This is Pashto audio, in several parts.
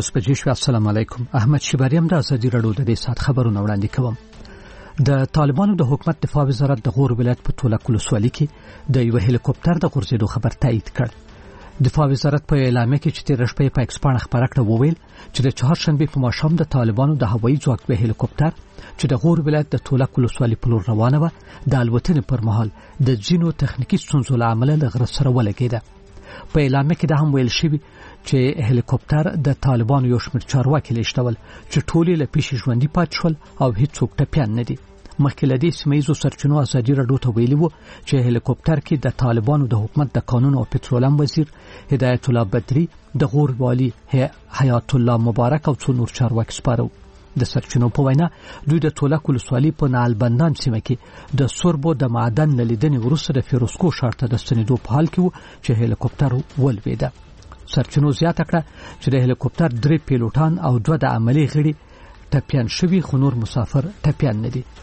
9:30 بجې شو. السلام علیکم. احمد شیباریم د ازادي رادیو د دې سات خبرونه وړاندې کوم. د طالبانو د حکومت دفاع وزارت د غور ولایت په تولک ولسوالۍ کې د یو هلیکوپټر د غورځېدو خبر تایید کړ. دفاع وزارت په اعلامیه کې چې تیر شپه په ایکس باندې خبره کړه وویل چې د چهارشنبه په ماښام د طالبانو د هوایي ځواک په هلیکوپټر چې د غور ولایت د تولک ولسوالۍ په لور روانه و د الوتنې پر مهال د ځینو تخنیکی ستونزو له امله له غره سره ولګېده. په اعلامیه کې دا هم ویل شوی چې هلیکوپټر د طالبانو یو شمېر چارواکي لیشتول چې ټولې له پیښې ژوندۍ پاتې شول او هیڅوک ټپیان نه دي. مخکې له دې سیمه‌ییزو سرچینو ازادي رادیو ته ویلي وو چې هلیکوپټر کې د طالبانو د حکومت د قانون او پټرولیم وزیر هدایت الله بدری د غور والی حیات الله مبارک او څو نور چارواکي سپارو. د سرچینو په وینا دوی د تولک ولسوالۍ په نالبندان سیمه کې د سوربو د معدن لیدنې وروسته د فیروزکو ښار ته د ستنېدو په حال کې وو چې هلیکوپټر ولوېده. سرچینو زیاته کړه چې د هلیکوپټر 3 پیلوټان او 2 د عملي غړي ټپیان شوي، خو نور مسافر ټپیان نه دي.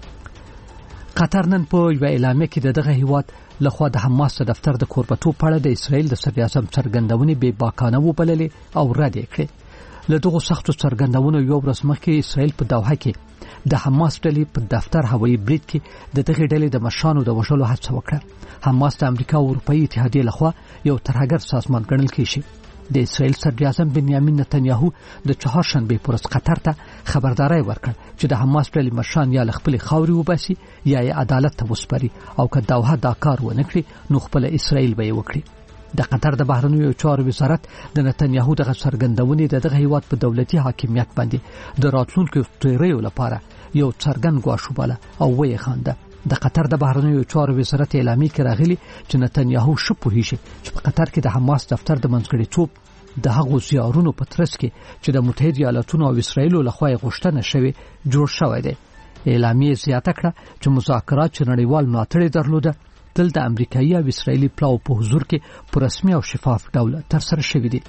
قطر نن په یو اعلامیه کې دغه هیواد لخوا د حماس دفتر د کوربتوب په اړه د اسرائیل د صدر اعظم څرګندونې بې باکانه وبللې او رد یې کړې. له دغه سختو څرګندونو یو ورځ مخکې اسرائیل په دوحه کې د حماس ډلې په دفتر هوایي برید کې د دغه ډلې د مشرانو د وژلو هڅه وکړه. حماس د امریکا او اروپאי اتحادیې لخوا یو ترهګر سازمان ګڼل کېږي. د اسرائیل صدر اعظم بنیامین نتنیاهو د چهارشنبه پر ورځ قطر ته خبرداري ورکړ چې د حماس ډلې مشران یا خپل خاوري وباسي یا عدالت ته وسپاري او که دوحه دا کار ونه کړي نو خپل اسرائیل به یې وکړي. د قطر د بهرنیو چارو وزارت د نتنیاهو دغه څرګندونې دغه هیواد په دولتي حاکمیت باندې د راتلونکو تیریو لپاره یو څرګند ګواښ وباله او ویې خانده. د قطر د بهرنیو چارو وزارت اعلامیه کې راغلي چې نتنیاهو شپوهیږي چې په قطر کې د حماس دفتر د منځګړیتوب د هغو زیارونو په ترڅ کې چې د متحده ایالاتونو او اسرائیل لخوا غوښتنه شوی جوړ شوی دی. اعلامیه زیاته کړه چې مذاکرات چې نړیوال ملاتړ درلوده تل د امریکایي او اسرائیلي پلاو په حضور کې په رسمي او شفاف ډول ترسره شوی دی.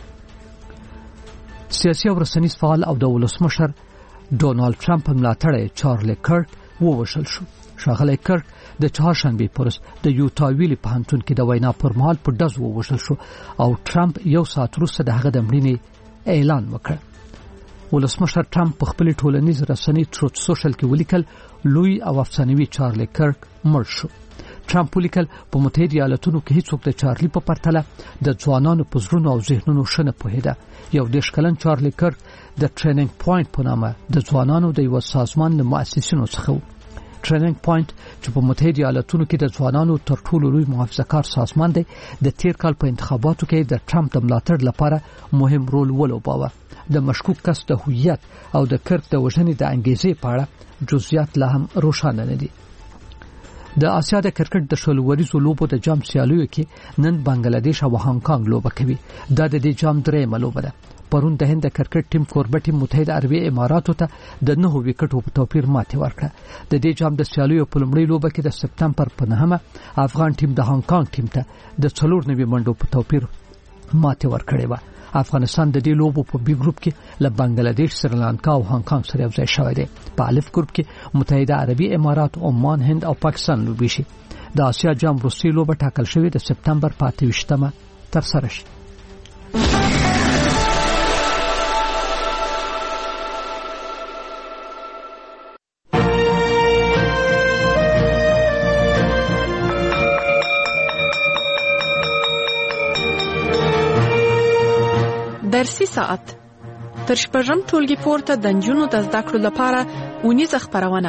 سیاسي او رسنیز فعال او د ولسمشر ډونالد ټرمپ ملاتړی چارلی کرک ووژل شو. ښاغلی کرک د چهارشنبه پر ورځ د یوتا ویلي پوهنتون کې د وینا پر مهال په ډز ووژل شو او ټرمپ یو ساعت وروسته د هغه د مړینې اعلان وکړ. ولسمشر ټرمپ په خپل ټولنیز رسنۍ تروت سوشل کې ولیکل لوی او افسانوي چارلی کرک مړ شو. ټرمپ ولیکل په متحده ایالاتونو کې هیڅوک د چارلی په پرتله د ځوانانو په زړونو او ذهنونو شنه پوهیده. یو 10 کلن چارلی کرک د ټریننګ پوینټ په نامه د ځوانانو د یو سازمان له مؤسسینو څخه و. ټریننګ پوینټ چې په متحده ایالاتونو کې د ځوانانو تر ټولو لوی محافظه‌کار سازمان دی د تیر کال په انتخاباتو کې د ټرمپ د ملاتړ لپاره مهم رول ولوباوه. د مشکوک کس د هویت او د کرک د وژنې د انګیزې په اړه جزئیات لا هم روښانه نه دي. د آسیا د کرکټ د شلوریزو لوبو د جام سیالیو کې نن بنگلاديش او هانګ کانګ لوبه کوي. دا د دې جام درېمه لوبه ده. پرون د هند کرکټ ټیم کوربه ټیم متحده عربي اماراتو ته د 9 وکټو په توپیر ماتې ورکړه. د دې جام د سیالیو په لومړۍ لوبه کې د سپتمبر په 9 افغان ټیم د هانګ کانګ ټیم ته د 4 منډو په توپیر ماتې ورکړې و. افغانستان د دې لوبو په بي ګروپ کې له بنگلاديش، سریلانکا او هانګ کانګ سره یوځای شوی دی. په الف ګروپ کې متحده عربي امارات، عمان، هند او پاکستان لوبي شي. د آسیا جام وروستۍ لوبه ټاکل شوې د سپتمبر 28 تر سره شي. درسي ساعت تر شپږم ټولګي پورته د نجونو د زده کړو لپاره اونیزه خپرونه.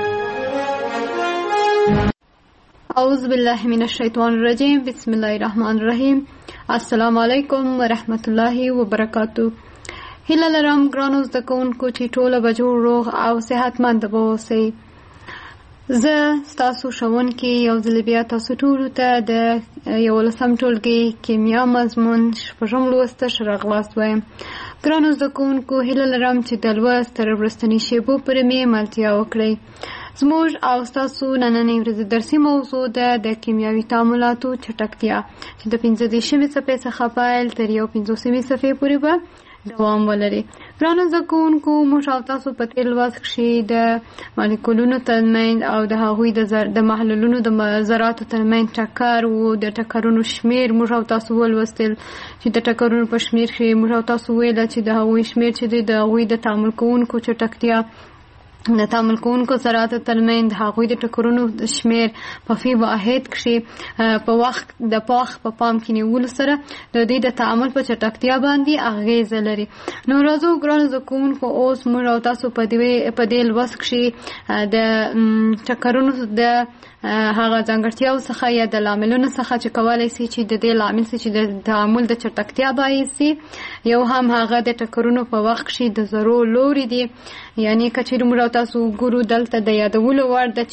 اعوذ بالله من الشیطان الرجیم. بسم الله الرحمن الرحیم. السلام علیکم ورحمت الله وبرکاتو. هیله لرم ګرانو زده کوونکو چې ټول به جوړ روغ او صحتمند اوسئ. زه ستاسو ښوونکې یو ځل بیا تاسو ټولو ته د 11 ټولګي کیمیا مضمون شپږم لوست ښه راغلاست وایم. ګرانو زده کوونکو هیله لرم چې د لوست تر وروستنۍ شیبو پورې مې ملتیا وکړئ. زموږ او ستاسو نننۍ ورځې درسي موضوع ده د کیمیاوي تعاملاتو چټکتیا چې د 15 صفحې څخه پیل تر 50 صفحې پورې به دوام ولري. ګرانو زده کوونکو موږ او تاسو په تېر لوست کښې د مالیکولونو ترمنځ او د هغوی د محلولونو د ذراتو ترمنځ ټکر و د ټکرونو شمېر موږ او تاسو ولوستل چې د ټکرونو په شمېر کښې موږ او تاسو ویله چې د هغوی شمېر چې دی د هغوی د تعامل کوونکو چټکتیا د تعامل کوونکو ذراتو ترمنځ هغوی د ټکرونو شمېر په فی واحد کښې په وخت د په پام کې نیولو سره د دوی د تعامل په چټکتیا باندې اغېزه لري. نو راځو ګرانو زده کوونکو اوس موږ او تاسو په دې لوست کښې د ټکرونو د هغه ځانګړتیاو څخه یا د لاملونو څخه چې کولی سي چې د دې لامل سي چې د تعامل د چټکتیا باعث سي. یو هم هغه د ټکرونو په وخت کښې د ذرو لوري دي، یعنی که چېرې موږ او تاسو ګورو دلته د یادولو وړ ده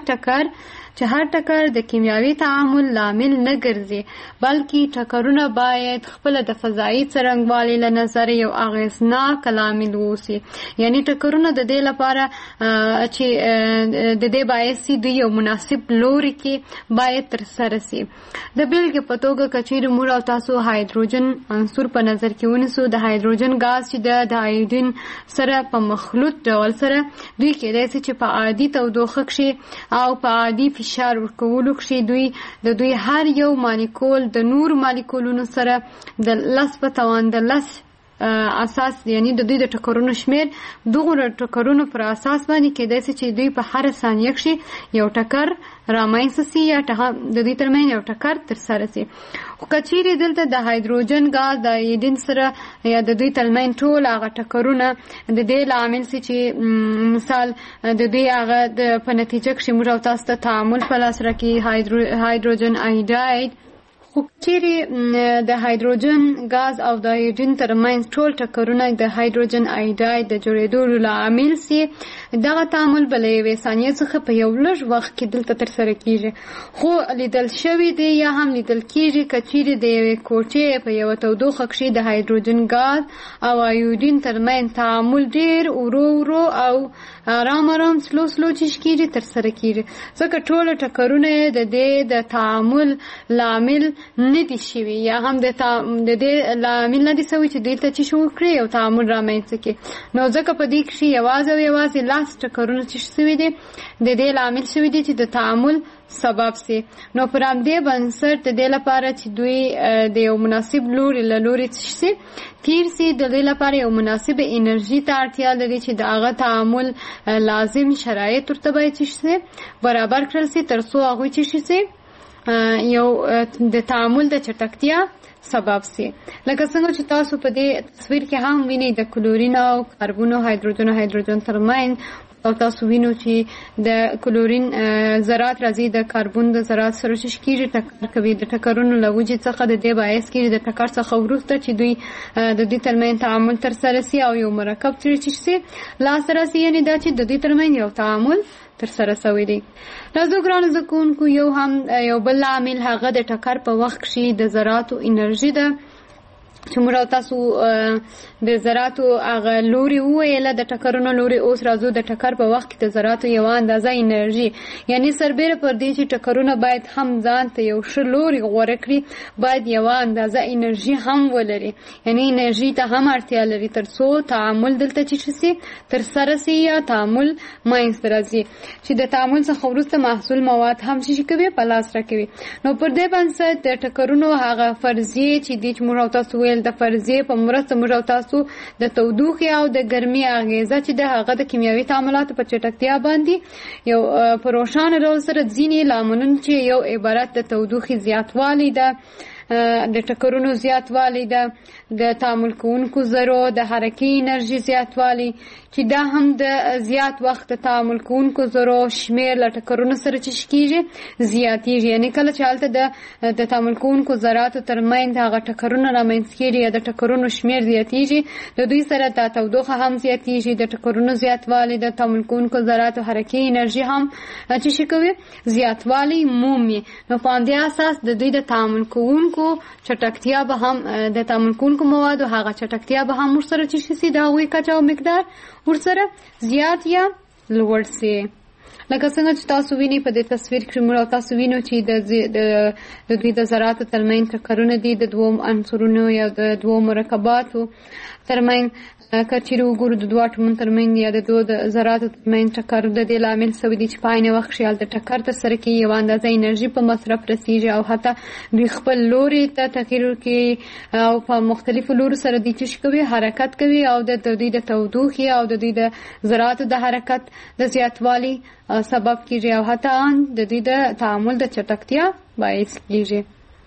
چې هر ټکر د کیمیاوي تعامل لامل نه ګرځي، بلکې ټکرونه باید خپله د فضایي څرنګوالي له نظره یو اغېزناک لامل واوسي. یعنی ټکرونه د دې لپاره چې د دې باعث سي دوی یو مناسب لوري کې باید ترسره سي. د بېلګې په توګه که چېرې موږ او تاسو هایدروجن عنصر په نظر کې ونیسو، د هایدروجن ګاز چې د آیودین سره په مخلوط ډول سره دوی کېدای سي چې په عادي تودوخه کښې او په عادي فشار ورکولو کښې دوی هر یو مالیکول د نور مالیکولونو سره د 10 په توان د 10 اساس، یعنی د دوی د ټکرونو شمېر دغه ټکرونو پر اساس باندې کېدای سي چې دوی په هر ثانیه کښې یو ټکر رامنځته سي یا د دوی ترمنځ یو ټکر ترسره سي. خو که چیرې دلته د هایدروجن ګاز د آیودین سره یا د دوی ترمنځ ټول هغه ټکرونه د دې لامل سي چې مثال د دوی هغه په نتیجه کښې موږ او تاسو ته تعامل په لاس راکړي هایدروجن آیوداید. خو چیرې د هایدروجن ګاز او د آیودین ترمنځ ټول ټکرونه د هایدروجن آیوداید د جوړېدو لامل سي، دغه تعامل به له یوې ثانیې څخه په یو لږ وخت کې دلته ترسره کېږي. خو لیدل شوي دی یا هم لیدل کېږي که چیرې د یوې کوټې په یوه تودوخه کښې د هایدروجن ګاز او آیودین ترمنځ تعامل ډېر ورو ورو او آرام سلو چې کېږي ترسره کېږي، ځکه ټول ټکرونه د دې د تعامل لامل نه دي شوي یا هم د دې لامل نه دي شوي چې دلته چې شو کړي او تعامل رامنځته کړي. نو ځکه په دې کښې یوازې او یوازې 10 ټکرونه چې شوي دي د دې لامل شوي دي چې د تعامل سبب سي. نو پر همدې بنسټ د دې لپاره چې دوی د یو مناسب لوري له لوري سي تیر سي، د دې لپاره یو مناسب انرژي ته اړتیا لري چې د هغه تعامل لازم شرایط ورته باید سي برابر کړل سي تر څو هغوی چې سي یو د تعامل د چټکتیا سبب سي. لکه څنګه چې تاسو په دې تصویر کې هم وینئ د کلورین او کاربن او هایدروجن ترمنځ، او تاسو وینو چې د کلورین ذرات راځي د کاربن د ذرات سره چې کېږي ټکر کوي. د ټکرونو له وجې څخه د دې باعث کېږي د ټکر څخه وروسته چې دوی د دې ترمنځ تعامل ترسره سي او یو مرکب چې سي لاسته راسي، یعنې دا چې د دې ترمنځ یو تعامل ترسره شوی دی. راځو ګرانو زده کوونکو یو بل لامل هغه د ټکر په وخت کښې د ذراتو انرژي ده چې موږ او تاسو د ذراتو هغه لوري وویله د ټکرونو لوري. اوس راځو د ټکر په وخت کې د ذراتو یوه اندازه انرژي، یعنی سربیره پر دې چې ټکرونه باید هم ځان ته یو ښه لوري غوره کړي باید یوه اندازه انرژي هم ولري، یعنی انرژي ته هم اړتیا لري تر څو تعامل دلته چې سي ترسره سي یا تعامل منځته راځي چې د تعامل څخه وروسته محصول مواد هم چې کوي په لاس راکوي. نو پر دې بنسټ د ټکرونو هغه فرضیې چې دي چې موږ او تاسو د فرضیې په مرسته موږ او تاسو د تودوخې او د ګرمۍ اغیزه چې د هغه د کیمیاوي تعاملاتو په چټکتیا باندې یو په روښانه ډول سره ځینې لاملونه چې یو عبارت د تودوخې زیاتوالی ده، د ټکرونو زیاتوالی ده، د تعامل کوونکو ذرو د حرکي انرژي زیاتوالی چې دا هم د زیات وخت د تعامل کوونکو ذرو شمیر له ټکرونو سره چې کېږي زیاتېږي. یعنې کله چې هلته د تعامل کوونکو ذراتو ترمنځ هغه ټکرونه رامنځته کېږي یا د ټکرونو شمیر زیاتېږي، د دوی سره دا تودوخه هم زیاتېږي، د ټکرونو زیاتوالی د تعامل کوونکو ذراتو حرکي انرژي هم چې کوي زیاتوالی مومي. نو په همدې اساس د دوی د تعامل کوونکو چټکتیا به هم د تعامل کوونکو موادو هغه چټکتیا به هم ورسره چې سي د هغوی کچه او مقدار ورسره زیات یا لوړ سي. لکه څنګه چې تاسو وینئ په دې تصویر کې موږ تاسو وینو چې د دوی د ذراتو ترمنځ ټکرونه دي د دوو عنصرونو یا د دوو مرکباتو ترمنځ که چیرې وګورو د دوه اټومونو ترمنځ یا د دوو د ذراتو ترمنځ ټکر د دې لامل سوی دی چې په عین وخت کې هلته ټکر ترسره کېږي یوه اندازه انرژي په مصرف رسېږي او حتی دوی خپل لوري ته تغیر کوي او په مختلفو لورو سره دوی څه کوي حرکت کوي او د دوی د تودوخې او د دوی د ذراتو د حرکت د زیاتوالي سبب کېږي او حتی د دوی د تعامل د چټکتیا باعث کېږي.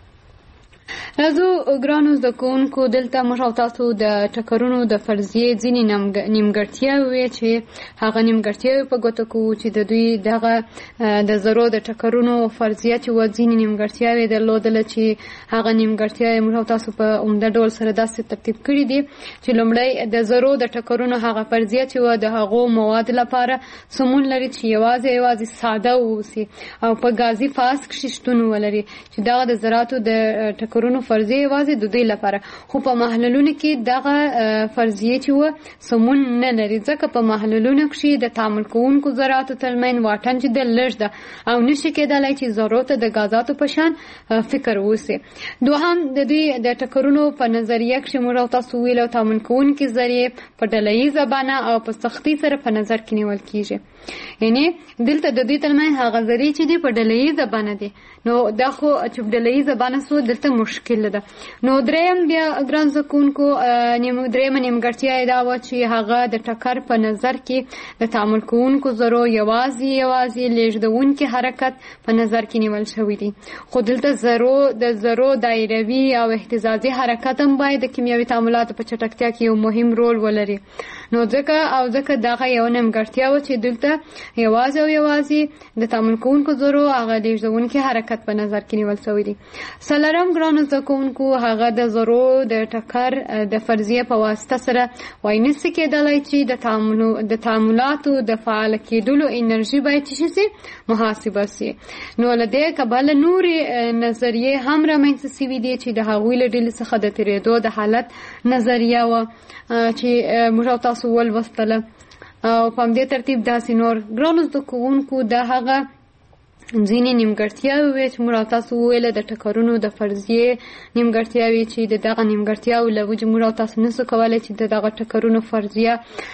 راځو ګرانو زده کوونکو دلته موږ او تاسو د ټکرونو د فرضیې ځینې نیمګړتیاوې چې هغه نیمګړتیاوې په ګوته کوو چې د دوی دغه د ذرو د ټکرونو فرضیه چې وه ځینې نیمګړتیاوې درلودله چې هغه نیمګړتیاوې موږ او تاسو په عمده ډول سره داسې ترتیب کړي دي چې لومړی د ذرو د ټکرونو هغه فرضیه چې وه د هغو مواد لپاره سمون لري چې یوازې ساده واوسي او په ګازي فاز کښې شتون ولري چې دغه د ذراتو د ټکرونو فرضیه یوازې د دوی لپاره خو په محلولونو کې دغه فرضیه چې وه سمون نه لري ځکه په محلولونو کې د تعامل کوونکو ذراتو ترمنځ واټن چې د لږ ده او نشي کېدلی چې ذرو ته د غازاتو په شان فکر ووسي. دوهم د دوی د ټکرونو په نظریه کې موږ تاسو ویلو تعامل کوونکي ذرې په ډلهییزه بڼه او په سختۍ سره په نظر کې نیول کېږي. یعنی دلته د دوی ترمنځ هغه ذرې چې دي په ډلهییزه بڼه دي نو دا خو چې په ډلهییزه بڼه سو دلته مشکل ده. نو دریم بیا ګران زده کوونکو درېیمه نیمګړتیا یې دا وه چې هغه د ټکر په نظر کې د تعامل کوونکو ذرو یوازې لیږدونکي حرکت په نظر کې نیول شوی دی خو دلته د ذرو دایروي او اهتزازي حرکت هم باید د کیمیاوي تعاملاتو په چټکتیا کې یو مهم رول ولري. نو ځکه دغه یو نیمګړتیا وه چې دلته یوازې د تعامل کوونکو ذرو هغه لیږدونکي حرکت په نظر کې نیول شوی دی. څلورم ګرانو زده کوونکو هغه د ذرو د ټکر د فرضیې په واسطه سره وایي نشي کېدلی چې د تعاملاتو د فعال کېدلو انرژي باید څه شي محاسبه سي. نو له دې کبله نورې نظریې هم رامنځته سوي دي چې د هغوی له ډلې څخه د تېرېدو د حالت نظریه وه چې موږ او تاسو ولوستله او په همدې ترتیب داسې نور ګرانو زده کوونکو د هغه ځینې نیمګړتیاوې وې چې موږ او تاسو وویله د ټکرونو د فرضیې نیمګړتیاوې چې د دغه نیمګړتیاوو له وجې موږ او تاسو نسو کولی چې د دغه ټکرونو فرضیه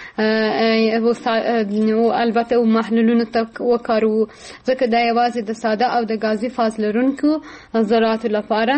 البته محلولونو ته وکاروو ځکه دا یوازې د ساده او د ګازي فاز لرونکو ذراتو لپاره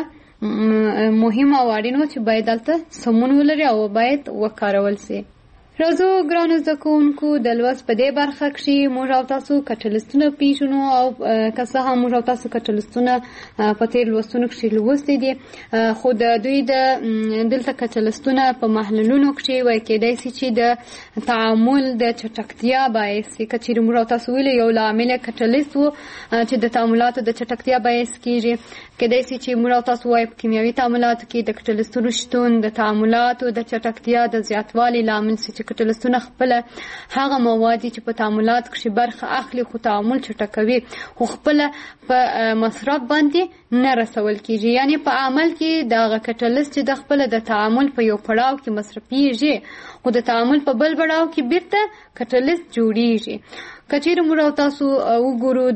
مهم او اړین و چې باید دلته سمون ولري او باید وکارول سي. راځو ګرانو زده کوونکو د لوست په دې برخه کې موږ او تاسو کټلستونه پیژنو او که څه هم موږ او تاسو کټلستونه په تېر لوستونو کې لوستي دي خو د دوی د دلته کټلستونه په محلولونو کې وایي کېدای شي چې د تعامل د چټکتیا باعث که چیرې موږ او تاسو ویلو یو لامل کټلست و چې د تعاملاتو د چټکتیا باعث کېږي کېدای شي چې موږ او تاسو وایو په کیمیاوي تعاملاتو کې د کټلستونو شتون د تعاملاتو د چټکتیا د زیاتوالي لامل شي کټلستونه خپل هغه مواد چې په تعاملات کې برخه اخلي خو تعامل چټکوي خو خپل په مصرف باندې نه رسول کیږي. یعنی په عمل کې د کټلست چې د خپل د تعامل په یو پړاو کې مصرفيږي خو د تعامل په بل پړاو کې بیرته کټلست جوړیږي. کچیر موږ او تاسو وګورو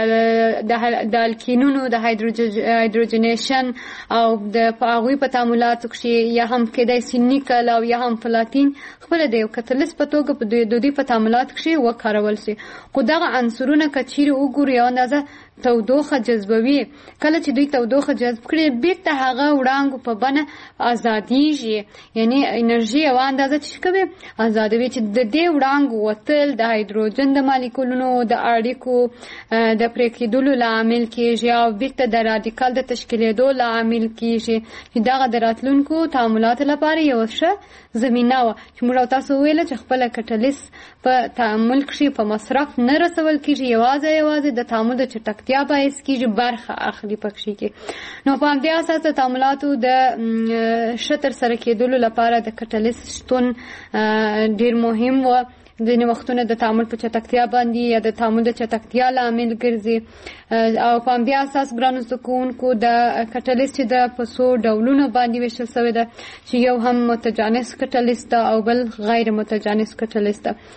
د الکینونو د هایدروجنیشن او د هغوی په تعاملاتو کې یا هم کېدای شي نیکل او یا هم پلاتین خپل د یو کټلست په توګه په دوی په تعاملاتو کې وکارول شي خو دغه عنصرونه کچیر وګورو یو اندازه تودوخه جذبوي کله چې دوی تودوخه جذب کړي بیرته هغه وړانګو په بڼه ازادیږي یعنی انرژي یوه اندازه څه کوي ازادوي چې د دې وړانګو وتل د هایدروجن د مالیکولونو د اړیکو د پرې کېدلو لامل کېږي او بیرته د رادیکال د تشکیلېدو لامل کېږي چې دغه د راتلونکو تعاملاتو لپاره یوه ښه زمینه وه چې موږ او تاسو ویله چې خپله کټلست په تعامل کښې په مصرف نه رسول کېږي یوازې د تعامل د چټک یا باعث کیږي برخه اخلي پکښې کې. نو په همدې اساس د تعاملاتو د ښه ترسره کېدلو لپاره د کټلست شتون ډېر مهم و. ځینې وختونه د تعامل په چټکتیا باندې یا د تعامل د چټکتیا لامل ګرځي او په همدې اساس ګرانو زده کوونکو د کټلست چې د په څو ډولونو باندې ویشل شوی ده چې یو هم متجانس کټلست او بل غیر متجانس کټلست ده.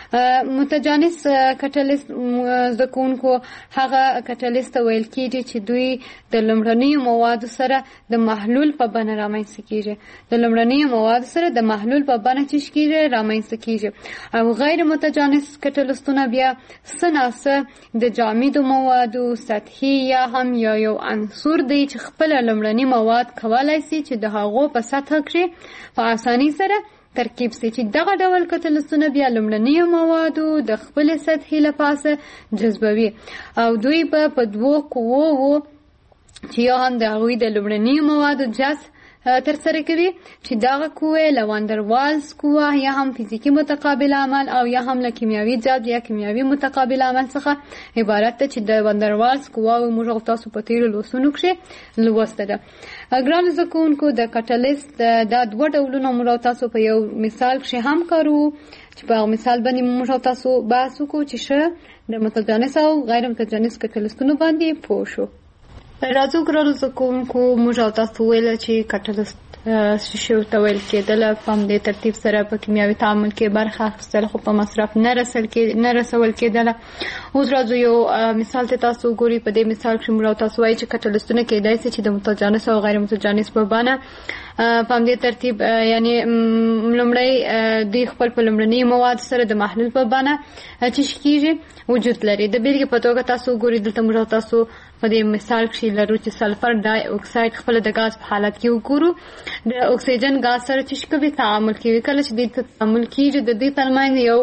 متجانس کټالیست زکونکو هغه کټالیست ویل کیږي چې دوی د لمړنیو موادو سره د محلول په بڼه رامنځته کیږي. د لمړنیو موادو سره د محلول په بڼه چې کیږي رامنځته کیږي. او غیر متجانس کټالیستونه بیا سناسه د جامدو موادو سطحي یا هم یو عنصر دی چې خپل لمړنی مواد کولای شي چې د هغو په سطح کې په اسانۍ سره ترکیب سي، چې دغه ډول کټالیستونه بیا لمړنیو موادو د خپل سطحي لپاسه جذبوي او دوی په دوو قوو چې یو هم د هغوی د لمړنیو موادو جذب ترسره کوي چې دغه قوه له واندروالز قوه یا هم فزیکی متقابل عمل او یا هم له کیمیاوي جذب یا کیمیاوي متقابل عمل څخه عبارت ده چې د واندروالز قوه موږ تاسو په تیرو لوستونو کې لوسته ده. ګران زکونکو د کټالیست دا دوه ډولونه موږ تاسو په یو مثال کې هم کارو چې په مثال باندې موږ تاسو بحث وکړو چې شه د متجانس او غیر متجانس کټالیستونو باندې پوه شو. راځو ګرانو زکونکو موږ تاسو ویل چې کټالیست شو ته ویل کېدل په همدې ترتیب سره په کیمیاوي تعامل کې برخه اخیستل خو په مصرف نه رسول کېدل. اوس راځو یو مثال ته تاسو ګوري. په دې مثال کې موږ تاسو وایي چې کټالیستونه کېدای شي چې د متجانس او غیر متجانس په بڼه په همدې ترتیب یعنی لومړی دوی خپل په لومړني مواد سره د محلول په بڼه چې کیږي وجود لري. د بیلګې په توګه تاسو ګوري دلته موږ تاسو په دې مثال کې لرو چې سلفر ډای اکساید خپل د غاز په حالت کې وګورو د اکسیجن غاز سره چې کوي تعامل کوي. کله چې د تعامل کیږي د دې ترمنځ یو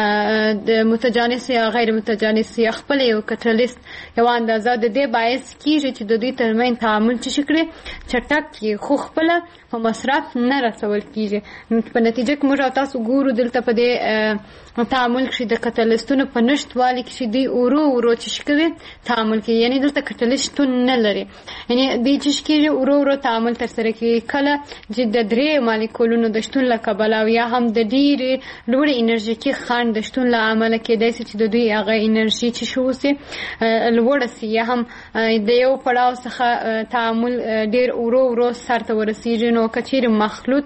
د متجانس یا غیر متجانس یا خپل یو کټالیست یو اندازه د دې باعث کیږي چې د دې ترمنځ تعامل چې شکړي چټک کی خو خپل په مصرف نه رسول کیږي. په نتیجه کې موږ تاسو ګورو دلته په دې تعامل کې د کټالیستونو په نشټوالي کې دی ورو چې کوي تعامل کوي یعنی دلته کټالیست نه لري یعنی د چې کېږي ورو تعامل تر سره کوي. کله چې د درې مالیکولونو د شتون له کبله او یا هم د ډېرې لوړې انرژیکي خنډ د شتون له امله کېدای شي چې د دوی هغه انرژي چې شو سي لوړه سي یا هم د یو پړاو څخه تعامل ډېر ورو سر ته ورسیږي. نو کچېرې مخلوط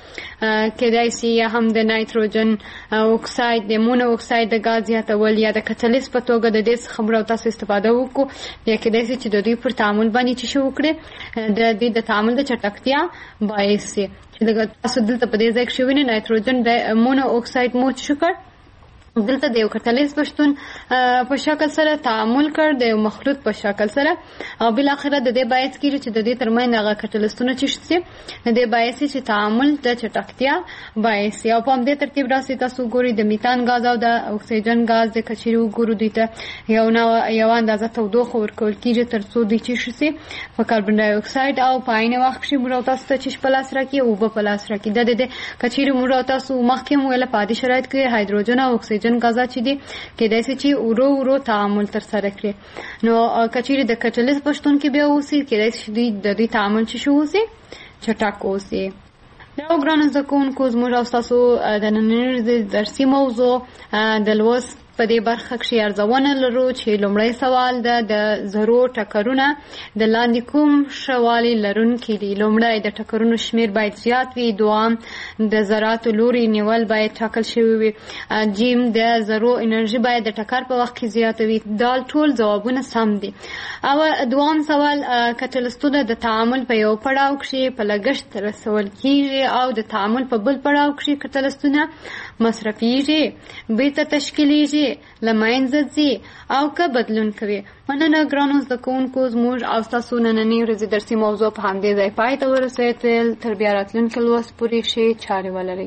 کېدای شي یا هم د نایتروجن اکساید د مونو اکساید د غاز زیاتول یا د کټالیست په توګه د دې څخه موږ تاسو استفاده وکړو یا کېدای شي چې د دوی پر تعامل باندې چې شو وکړي د تعامل د چټکتیا باعث شي چې تاسو دلته په دې ځای کې شوی نه نایتروجن د مونو اکساید مو چې کړ دلته د یو کټالیست بشتون په شکل سره تعامل کړ د یو مخلوط په شکل سره او بل اخره د دې باعث کیږي چې د دې ترمنځ هغه کټالیستونه چې شي د دې باعث چې تعامل د چټکتیا باعث یا په همدې ترتیب راسي. تاسو ګوري د میتان غاز او د اکسیجن غاز د کچېرو ګورو دوی ته یو اندازه تودوخه ورکول کیږي ترڅو دوی چې شي په کاربن ډای اکساید او په عین وخت کې موږ تاسو ته چې پلاس راکې او په پلاس راکې د کچېرو موږ تاسو مخکې موږ په عادي شرایط کې هایدروجن او اکسیجن غازات چې دي کېدای شي چې ورو تعامل تر سره کړي. نو کچېرې د کټالیست پښتون کې بیا اوسي کېدای شي د دې تعامل چې شو اوسي چټک اوسي. دا ګرانو زکونکو زموږ تاسو د نننۍ درسي موضوع د لوست په دې برخه کې ارزونه لرو چې لومړی سوال ده د ذرو ټکرونه د لاندې کوم شوالي لرونکي دي. لومړی د ټکرونو شمیر باید زیات وي. دوام د ذراتو لوري نیول باید ټاکل شوی وي. جیم د ذرو انرژي باید د ټکر په وخت کې زیاته وي. دا ټول ځوابونه سم دي. او دوام سوال کټالیستونه د تعامل په یو پړاو کې په لګښت رسول کیږي او د تعامل په بل پړاو کې کټالیستونه مصرفيږي بیرته تشکیلیږي لمنځه ځي او که بدلون کوي. مننه ګرانو زده کوونکو زموږ او ستاسو نننۍ ورځې درسي موضوع په همدې ځای پای ته ورسېدل. تر بیا راتلونکي لوست پورې ښې چارې ولرئ.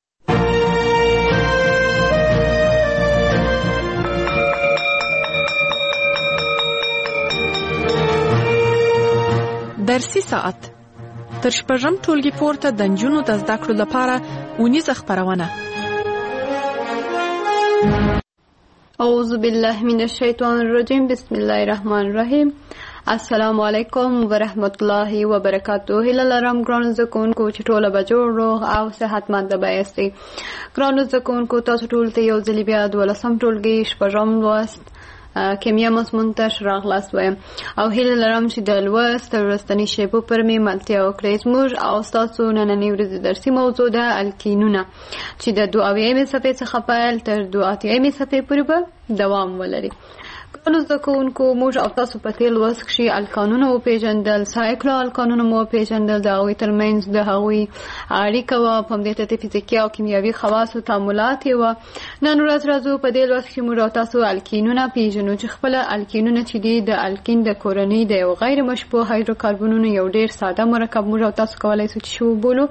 درسي ساعت تر شپږم ټولګي پورته د نجونو د زده کړو لپاره اونیزه خپرونه. اعوذ بالله من الشیطان الرجیم بسم الله الرحمن الرحیم. السلام علیکم ورحمت الله وبرکاته. هیله لرم ګرانو زده کوونکو چې ټوله به جوړ روغ او صحتمند به یاستئ. ګرانو زده کوونکو تاسو ټول ته یو ځل بیا 12م ټولګي شپږم لوست کیمیا مضمون ته راغلاست وایم او هیله لرم چې د لوست ورستنی شیبو پر می ملتیا وکړئ. زموږ او تاسو نننۍ ورځې درسي موضوع ده الکینونه چې د 22 صفحې څخه پیل تر 28 صفحې پورې به دوام ولري. ګرانو زده کوونکو، موږ او تاسو په تیر لوست کښې الکانونه وپېژندل، سایکلو الکانونه مو وپېژندل، د هغوی ترمنځ د هغوی اړیکه وه، په همدې ترتیب فزیکي او کیمیاوي خواصو تعاملات یې وه. نن ورځ راځو په دې لوست کښې موږ او تاسو الکینونه پېژنو چې خپله الکینونه چې دي د الکین د کورنۍ د یو غیر مشبوع هایدروکاربنونو یو ډېر ساده مرکب موږ او تاسو کولی شو چې وبولو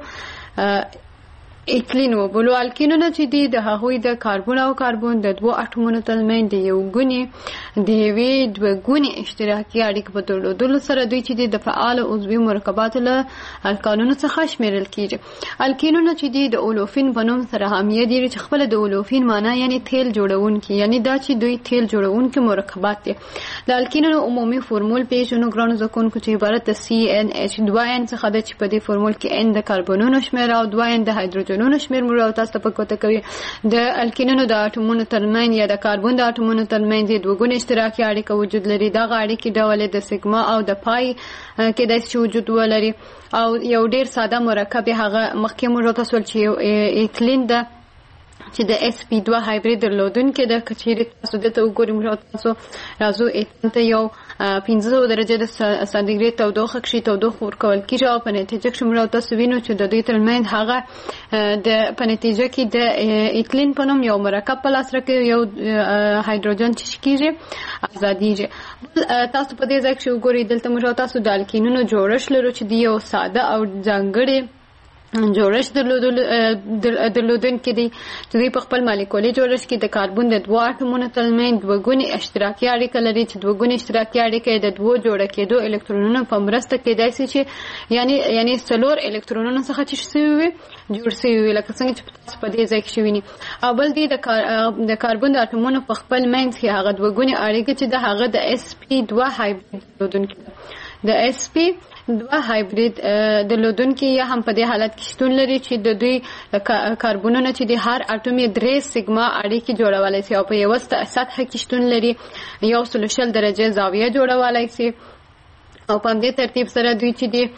ایتلین وبولو. الکینونه چې دي د هغوی د کاربن او کاربن د دوو اټومونو ترمنځ د یو ګونې د یوې دوه ګونې اشتراکي اړیکې په درلودلو سره دوی چې دي د فعال عضوي مرکباتو له الکانونو څخه شمیرل کیږي. الکینونه چې دي د اولوفین په نوم سره هم یادېږي چې خپله د اولوفین معنا یعنی تیل جوړونکي، یعنی دا چې دوی تیل جوړونکي مرکبات دي. د الکینونو عمومي فورمول پېژنو ګرانو زده کوونکو چې عبارت د CNH 2N څخه ده چې په دې فورمول کې N د کاربنونو شمېر او 2N د هایدروجنونو شمېر موږ او تاسو ته په ګوته کوي. د الکینونو د اټومونو ترمنځ یا د کاربن د اټومونو ترمنځ دوه ګونې اشتراکي اړیکه وجود لري. دغه اړیکې ډول د سیګما او د پای کېدای شي وجود ولري او یو ډېر ساده مرکب هغه مخکې موږ تاسو ول چې ایتلین ده چې د sp2 هایبرید درلودونکې ده. که چیرې تاسو دلته وګورئ موږ تاسو راځو ایتلین ته یو 500 درجه د سانتیګریډ تودوخه کښې تودوخه ورکول کېږي او په نتیجه کښې موږ تاسو وینو چې د دوی ترمنځ هغه په نتیجه کې د ایتلین په نوم یو مرکب په لاس راکوي، یو هایدروجن چې کېږي ازادیږي. تاسو په دې ځای کښې وګورئ دلته موږ تاسو د الکینونو جوړښت لرو چې د یو ساده او ځانګړي جوړښت درلودونکي دي چې دوی په خپل مالیکولي جوړښت کې د کاربن د دوه اټومونو ترمنځ دوه ګونې اشتراکي اړیکه لري چې دوه ګونې اشتراکي اړیکه د دوو جوړه کېدو الکترونونو په مرسته کېدای شي چې یعنی 4 الکترونونو څخه چې شوي وي جوړ شوي وي لکه څنګه چې تاسو په دې ځای کې وینئ. او بل دی د کاربن د اټومونو په خپل منځ کې هغه دوه ګونې اړیکه چې د هغه د sp2 هایبرید درلودونکي ده. د sp2 هایبرید درلودونکي یا هم په دې حالت کې شتون لري چې د دوی کاربنونه چې د هر اټوم یې 3 سیګما اړیکې جوړولی شي او په یوه سطحه کې شتون لري 160 درجه زاویه جوړولی شي او په همدې ترتیب سره دوی چې دی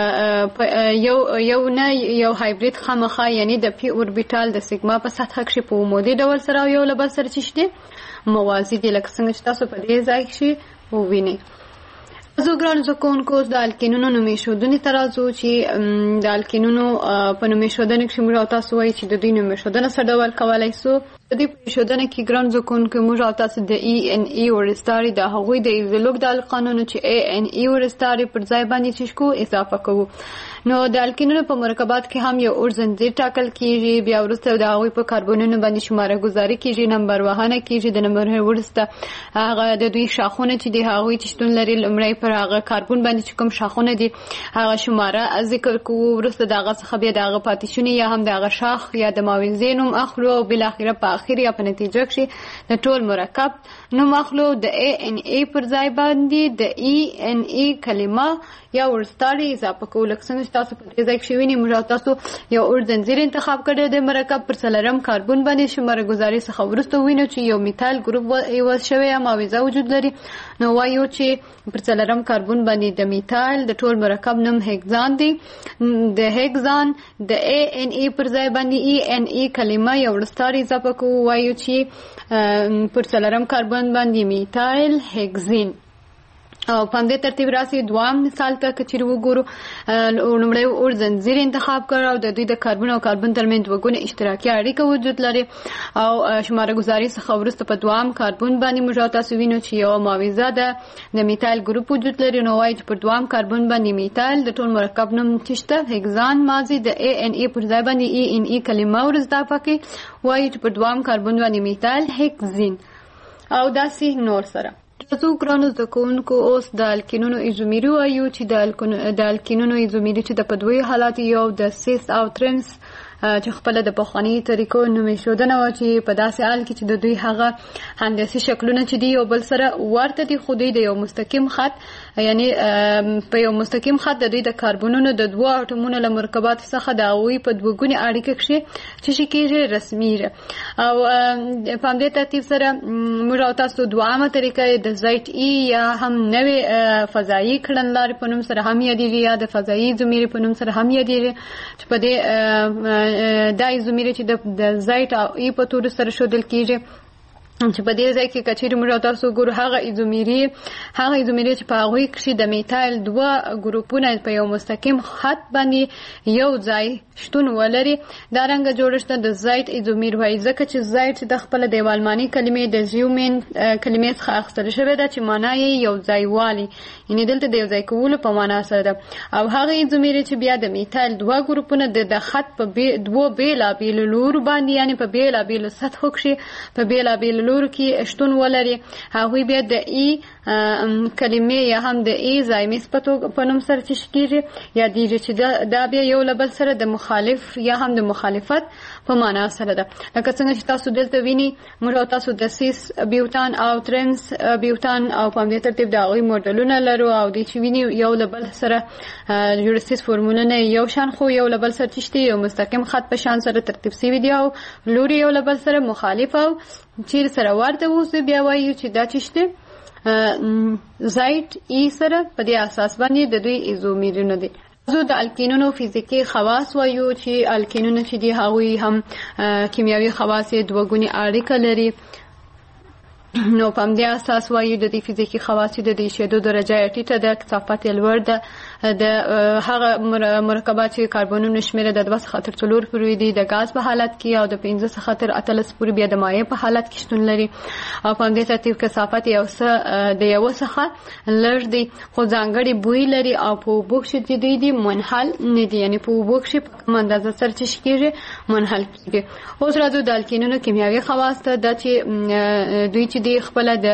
یو هایبرید خامخا یعنی د پی اوربیټال د سیګما په سطحه کښې په عمودي ډول سره یو له بل سره چې دی موازي دي لکه څنګه چې تاسو په دې ځای کښې ووینئ. زه ګرانو زده کوونکو د الکینونو نومېښودنې ته راځو چې د الکینونو په نومېښودنه کښې موږ او تاسو وایي چې د دوی نومېښودنه څه ډول کولی شو. په دې پېښودنه کې ګرانو زده کوونکو موږ او تاسو د ENE ورستاري د هغوی د ایزولوګ د القانونو چې ANE ورستاري پر ځای باندې چې کو اضافه کوو. نو د الکینونو په مرکبات کې هم یو اورزنځیر ټاکل کېږي، بیا وروسته د هغوی په کاربنونو باندې شماره ګذاري کېږي، نمبر وهنه کېږي. د نمبر وروسته هغه د دوی شاخونه چې دي هغوی چې شتون لري لومړی پر هغه کاربن باندې چې کوم شاخونه دي هغه شماره ذکر کوو، وروسته د هغه څخه بیا د هغه پاتې شونې یا هم د هغه شاخ یا د ماویزې نوم اخلو او بالاخره په اخر یا په نتیجه کښې د ټول مرکب نوم اخلو. د ANA پر ځای باندې د ENE کلمه یا ورستاري اضافه کوو. لکه څنګه چې تاسو په دې ځای کښې وینئ موږ تاسو یو اورزنځیر انتخاب کړی د مرکب پر 4 کاربن باندې شماره ګذاري څخه وروسته وینو چې یو میتایل ګروپ عوض شوی یا ماویزه وجود لري. نو وایو چې پر 4 کاربن باندې د میتایل د ټول مرکب نوم هیګزان دی. د هیګزان د ANE پر ځای باندې ENE کلمه یا ورستاري اضافه کوو، وایو چې پر 4 کاربن باندې میتایل هیګزین. او په همدې ترتیب راسي دوام مثال ته که چیرې وګورو لومړی اورزنځیر انتخاب کړ او د دوی د کاربن او کاربن ترمنځ دوه ګونې اشتراکي اړیکه وجود لري او شماره ګذاري څخه وروسته په دوام کاربن باندې موږ تاسو وینو چې یو ماویزه ده د میتایل ګروپ وجود لري. نو وایي چې پر دوام کاربن باندې میتایل د ټول مرکب نوم چې شته هیګزان ماضي د ANE پر ځای باندې ENE کلمه ور اضافه کړي، وایي چې پر دوام کاربن باندې میتایل هیګزین او داسې نور سره. تاسو ګرانو زده کوونکو اوس د الکینونو ایزومیري وایو چې د الکینونو ایزومیري چې د په دوی حالات یو د سیس او ترنس چې خپل د پخوانی طریقو نومې شودنه و چې په داسې حال کې چې د دوی هغه هندسي شکلونه چې دی یو بل سره ورته دي خو دوی د یو مستقیم خط یعنی په یو مستقیم خط د دوی د کاربونونو د دوه اټومونو له مرکبات څخه د هغوی په دوه ګونې اړیکه کې چې کېږي رسمي او په همدې ترتیب سره موږ او تاسو دوامه طریقه د زایت ای یا هم نوې فضایي کړنلارې په نوم سره هم یادېږي یا د فضایي زمیرې په نوم سره هم یادېږي چې په دې دا زمیرې چې د زایت او ای په تور سره ښودل کېږي چې په دې ځای کې کچېرې موږ تاسو ګورو هغه ایزومیرې چې په هغوی کښې د میتایل دوه ګروپونه په یو مستقیم خط باندې یو ځای شتون ولري دا رنګه جوړښت د زایت ایزومیر وایي ځکه چې زایت د خپله د یوه الماني کلمې د زیومین کلمې څخه اخیستل شوې ده چې معنا یې یو ځای والي یعنې دلته د یو ځای کولو په معنا سره ده او هغه ایزومیرې چې بیا د میتایل دوه ګروپونه د خط په دوو بېلابېلو لورو باندې یعنې په بېلابېلو سطحو کښې په بېلابېلو لورو کې شتون ولري هغوی بیا د ای کلمې یا هم د ای زایمي صفتو په نوم سره چې کېږي یادېږي چې دا بیا یو له بل سره د مخالف یا هم د مخالفت په معنا سره ده لکه څنګه چې تاسو دلته ویني موږ او تاسو د سیس بیوتان او ترنس بیوتان او په همدې ترتیب د هغوی موډلونه لرو او دې چې ویني یو له بل سره جوړسیز فورمولونه یو شان خو یو له بل سره چې یو مستقیم خط په شان سره ترتیب شوي دي او لوري یو له بل سره مخالف او چیر سره ورته اوسه بیا وایو چې دا چې زایت ای سره په دې اساس باندې د دوی ایزومیرونه دي زه د الکینونو فزیکی خواص وایو چې الکینونه چې دي هغوی هم کیمیاوي خواص یې دوه ګونې اړیکه لري نو په همدې اساس وایو د دې فزیکي خواصو د دې شیدو درجه یې ټیټه ده کثافت یې لوړ ده د هغه مرکبات چې کاربونونو شمېره د 2 څخه تر 4 پورې دي د غاز په حالت کې او د 15 څخه تر 18 پورې بیا د مایع په حالت کې شتون لري او په همدې ترتیب کثافت د یو څخه لږ دی خو ځانګړی بوی لري او په اوبو کښې چې دي منحل نه دي یعنې په اوبو کښې په کومه اندازه سره چې کېږي منحل کېږي اوس راځو د الکینونو کیمیاوي خواص ته دا چې دوی چې دی خپل د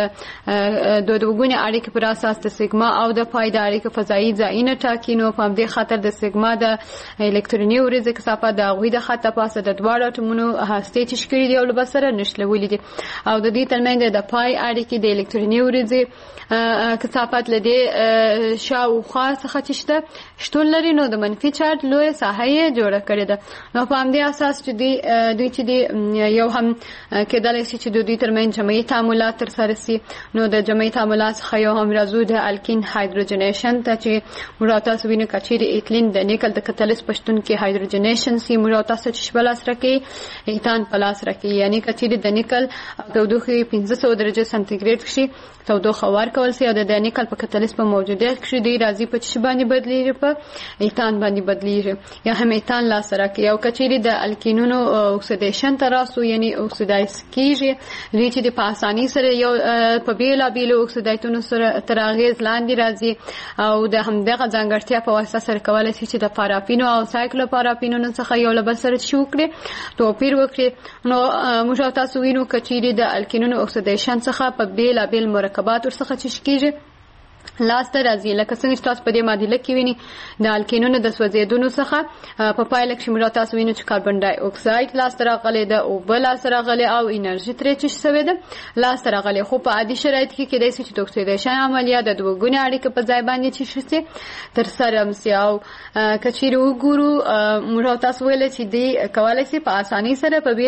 دوه اړیکې پر اساس د سیګما او د پای د اړیکې فضایي ځایونه ټاکي نو په همدې خاطر د سیګما د الکتروني ورځې کثافت د هغوی د خط پاسه د دواړو اټومونو هستې چې شکړي دي او له بل سره نښلولي دي او د دې ترمنځ د پای اړیکې د الکتروني ورځې کثافت له دې شاوخوا څخه چې شته شتون لري نو د منفي چارج لویه ساحه یې جوړه کړې ده نو په همدې اساس چې دوی چې دی یو هم کېدلی شي چې د دوی ترمنځ جمعي تعاملات ترسره سي نو د جمعي تعاملات څخه یو هم راځو د الکین هایدروجنیشن ته چې موږ تاسو وینو کچېرې ایتلین د نیکل د کتلس پښتون کې هایدروجنیشن سي موږ تاسو چې شپه لاس راکې ایتان په لاس راکې یعنی کچېرې د نیکل تودوخه 1500 درجه سانتیګریډ کې تودوخه ورکول سي او د نیکل په کتلس په موجودیت کې دی راځي په چې باندې بدلیږي په ایتان باندې بدلیږي یا هم ایتان لاس راکې او کچېرې د الکینونو اکسیډیشن تراسو یعنی اکسیدایز کیږي دوی چې په اسانۍ سره یو په بیلابیلو اکسیدایتونو سره تر اغېز لاندې راځي او د همدغه ځانګړتیا په واسطه سره کولی شي چې د پارافینو او سایکلو پارافینونو څخه یو له بل سره وکړي توپیر وکړي نو موږ تاسو وینو کچېرې د الکینونو اکسیډیشن څخه په بیلابیل مرکبات ورڅخه چې کېږي لاس ته راځي لکه څنګه چې تاسو په دې معادله کې ویني د الکینونو د سوځېدونو څخه په پایله کښې موږ تاسو وینو چې کاربن ډای اکساید لاس ته راغلی ده اوبه لاس ته راغلی او انرژي ترې چې شوې ده لاس ته راغلی خو په عادي شرایطو کې کېدای شي چې د اکسیډیشن عملیه د دوه ګونې اړیکې په ځای باندې چې شي ترسره سي او که چیرې وګورو موږ تاسو ویلی چې دی کولی شي په اسانۍ سره په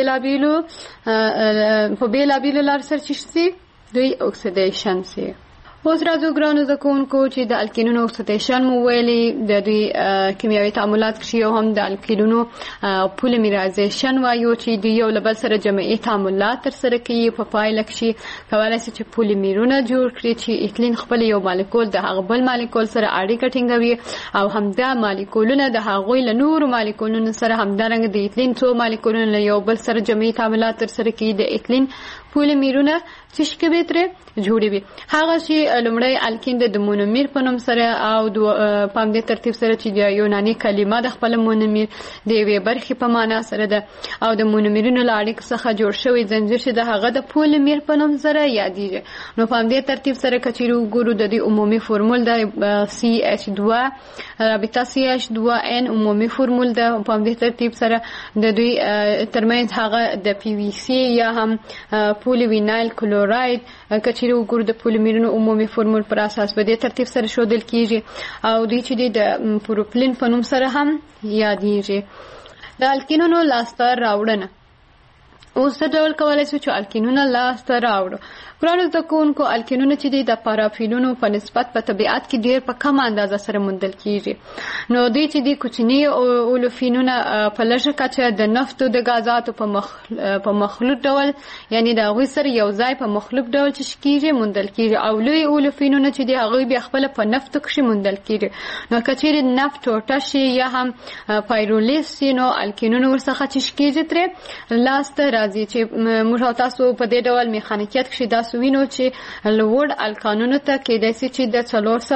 بېلابېلو لارو سره چې شي دوی اکسیډیشن سي اوس راځو ګرانو زده کوونکو چې د الکینونو اکسیډیشن مو ویلي د دوی کیمیاوي تعاملات کښې یو هم د الکینونو پولیمیرایزیشن وایو چې دوی یو له بل سره جمعي تعاملات ترسره کوي په پایله کښې کولی شي چې پولیمیرونه جوړ کړي چې ایتلین خپل یو مالیکول د هغه بل مالیکول سره اړیکه ټینګوي او همدا مالیکولونه د هغوی له نورو مالیکولونو سره همدارنګه د ایتلین څو مالیکولونه له یو بل سره جمعي تعاملات ترسره کوي د ایتلین پولیمیرونه چې کوي ترې جوړوي هغه چې لومړی الکین د مونومیر په نوم سره او په همدې ترتیب سره چې د یوناني کلمه د خپل مونومیر د یوې برخې په معنا سره ده او د مونومیرونو له اړیکو څخه جوړ شوی زنجیر چې د هغه د پولیمیر په نوم سره یادیږي. نو په همدې ترتیب سره که چیرې وګورو د دې عمومي فورمول د CH2 رابطه CH2N عمومي فورمول ده. په همدې ترتیب سره د دوی ترمنځ هغه د PVC یا هم پولیوینایل کلوراید که چیرې وګورو د پولیمرونو عمومي فورمول پر اساس په دې ترتیب سره ښودل کیږي او دوی چې د پروپلین په نوم سره هم یادیږي. د الکینونو لاسته راوړنه اوس څه ډول کولای شو چې الکینونه لاسته راوړو؟ ګرانو زده کوونکو، الکینونه چې دي د پارافینونو په نسبت په طبیعت کې ډیر په کم اندازه سره موندل کیږي. نو دوی چې دي کوچني اولوفینونه په لږه کچه د نفتو د غازاتو په مخلوط ډول یعنی د هغوی سره یو ځای په مخلوط ډول چې کیږي موندل کیږي او لوی اولوفینونه چې دي هغوی بیا خپل په نفتو کې موندل کیږي. نو که چیرې نفت ټوټه شي یا هم پایرولیز شي نو الکینونه ورڅخه چې کیږي ترې لاسته راځي چې موږ تاسو په دې ډول میخانیکیت کې دا سوینو چې لوړ الکانونو ته کېدای شي چې د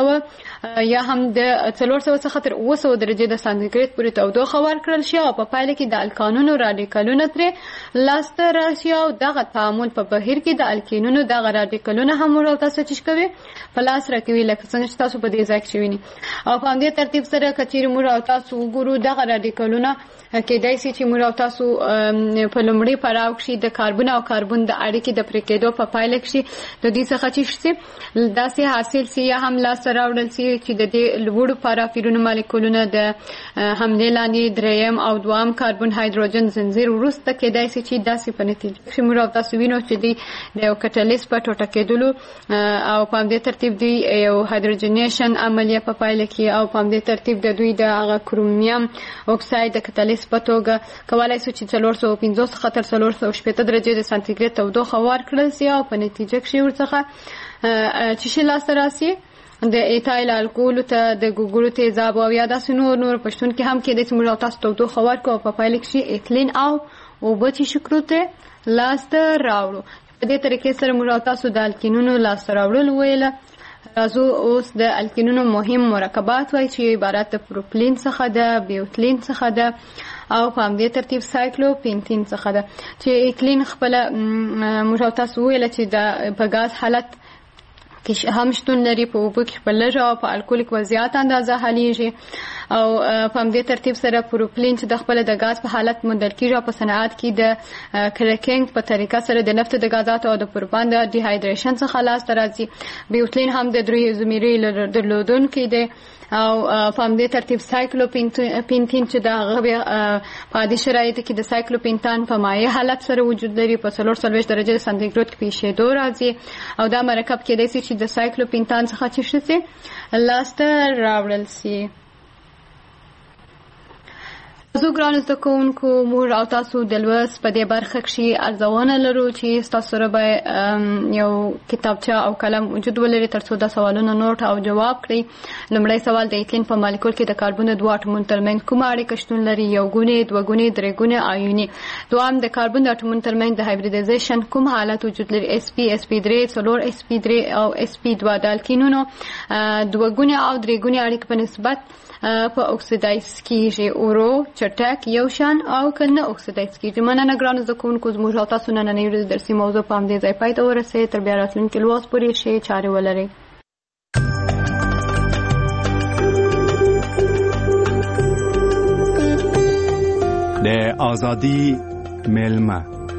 400 یا هم د 400 څخه تر 900 درجه د سانتیګریډ پورې تودوخه ورکړل شي او په پایله کې د الکانونو رادیکالونه ترې لاسته راشي او دغه تعامل په بهیر کې د الکینونو دغه رادیکالونه هم ورته چې کوي په لاس راکوي لکه څنګه چې تاسو په دې ځای کې وینئ. او په همدې ترتیب سره کچېرې موږ تاسو وګورو دغه رادیکالونه کېدای شي چې موږ تاسو په لومړي پړاو کې د کاربن او کاربن د اړیکې د پرې کېدو په پایله کې د دې څخه چې داسې حاصل شي یا هم لاسته راوړل شي چې د دې لوړو پارافینونو مالیکولونه د حملې لاندې دریم او دوام کاربن هایدروجن زنجیر وروسته کېدای شي چې داسې په نتیجه کې موږ تاسو وینو چې د یو کټالیست په ټوټه کېدلو او په همدې ترتیب دی یو هایدروجنیشن عملیه په پایله کې او په همدې ترتیب د دوی د هغه کرومیم اکساید د کټالیست په توګه کولای شي چې 450 څخه تر 480 درجه د سانتیګریډ تودوخه ورکړل شي او په نتیجه کې ورڅخه چې شي لاسته راسي د ایتایل الکول ته د ګوګړو تیزاب او یا داسې نور پښتون کې هم کېدای چې موږ تاسو تودوخه ورکړو په پایله کې ایتلین او اوبه چې شکرو ته لاسته راوړو. په دې طریقې سره موږ تاسو د الکینونو لاسته راوړل ویله. راځو اوس د الکینونو مهم مرکبات وای چې عبارت د پروپلین څخه ده، بیوتلین څخه ده او په همدې ترتیب سایکلوپینتین څخه ده. چې ایتلین خپل موږ تاسو ویل چې د په غاز حالت کې هم شتون لري، په اوبو کې په لږه او په الکولیک وضعیت اندازه حلیږي او په همدې ترتیب سره پروپلین چې د خپل د غاز په حالت موندل کیږي او په صنعت کې د کریکینګ په طریقه سره د نفت د غازاتو او د پروپان د ډیهایډریشن څخه لاسته راځي. بیوتلین هم د دروي ایزومری درلودونکی دی او په همدې ترتیب سایکلوپینتین چې د هغه په عادي شرایطو کې د سایکلوپینتان په مایع حالت سره وجود لري په 440 درجه سانتیګریډ کې پیښېدو راځي او دا مرکب کېدای شي چې د سایکلوپینتان څخه چې شي لاسته راوړل شي. زه ګرانو زده کوونکو موږ او تاسو د لوست په دې برخه کې ارزونه لرو چې تاسو سره به یو کتابچه او قلم وجود ولري ترڅو دا سوالونه نوٹ او جواب کړئ. لومړی سوال د ایتلین په مالیکول کې د کاربن د دوه اټومونو ترمنځ کومه اړیکه شتون لري؟ یو ګونې، دوه ګونې، درې ګونې، آیوني. دوام د کاربن د اټومونو ترمنځ د هایبریډایزیشن کوم حالت وجود لري؟ sp3 څلور sp3 او sp2. د الکینونو دوه ګونې او درې ګونې اړیکه په نسبت په اکسیدایز کیږي، اورو چټک یو شان او کنه اکسیدایز کیږي. مننه ګرانو زده کوونکو، زموږ تاسو نن نه یو درسي موضوع په همدې ځای پای ته ورسېږي. تر بیا راتلونکي لوست پورې شي چارې ولرئ. د ازادي ملما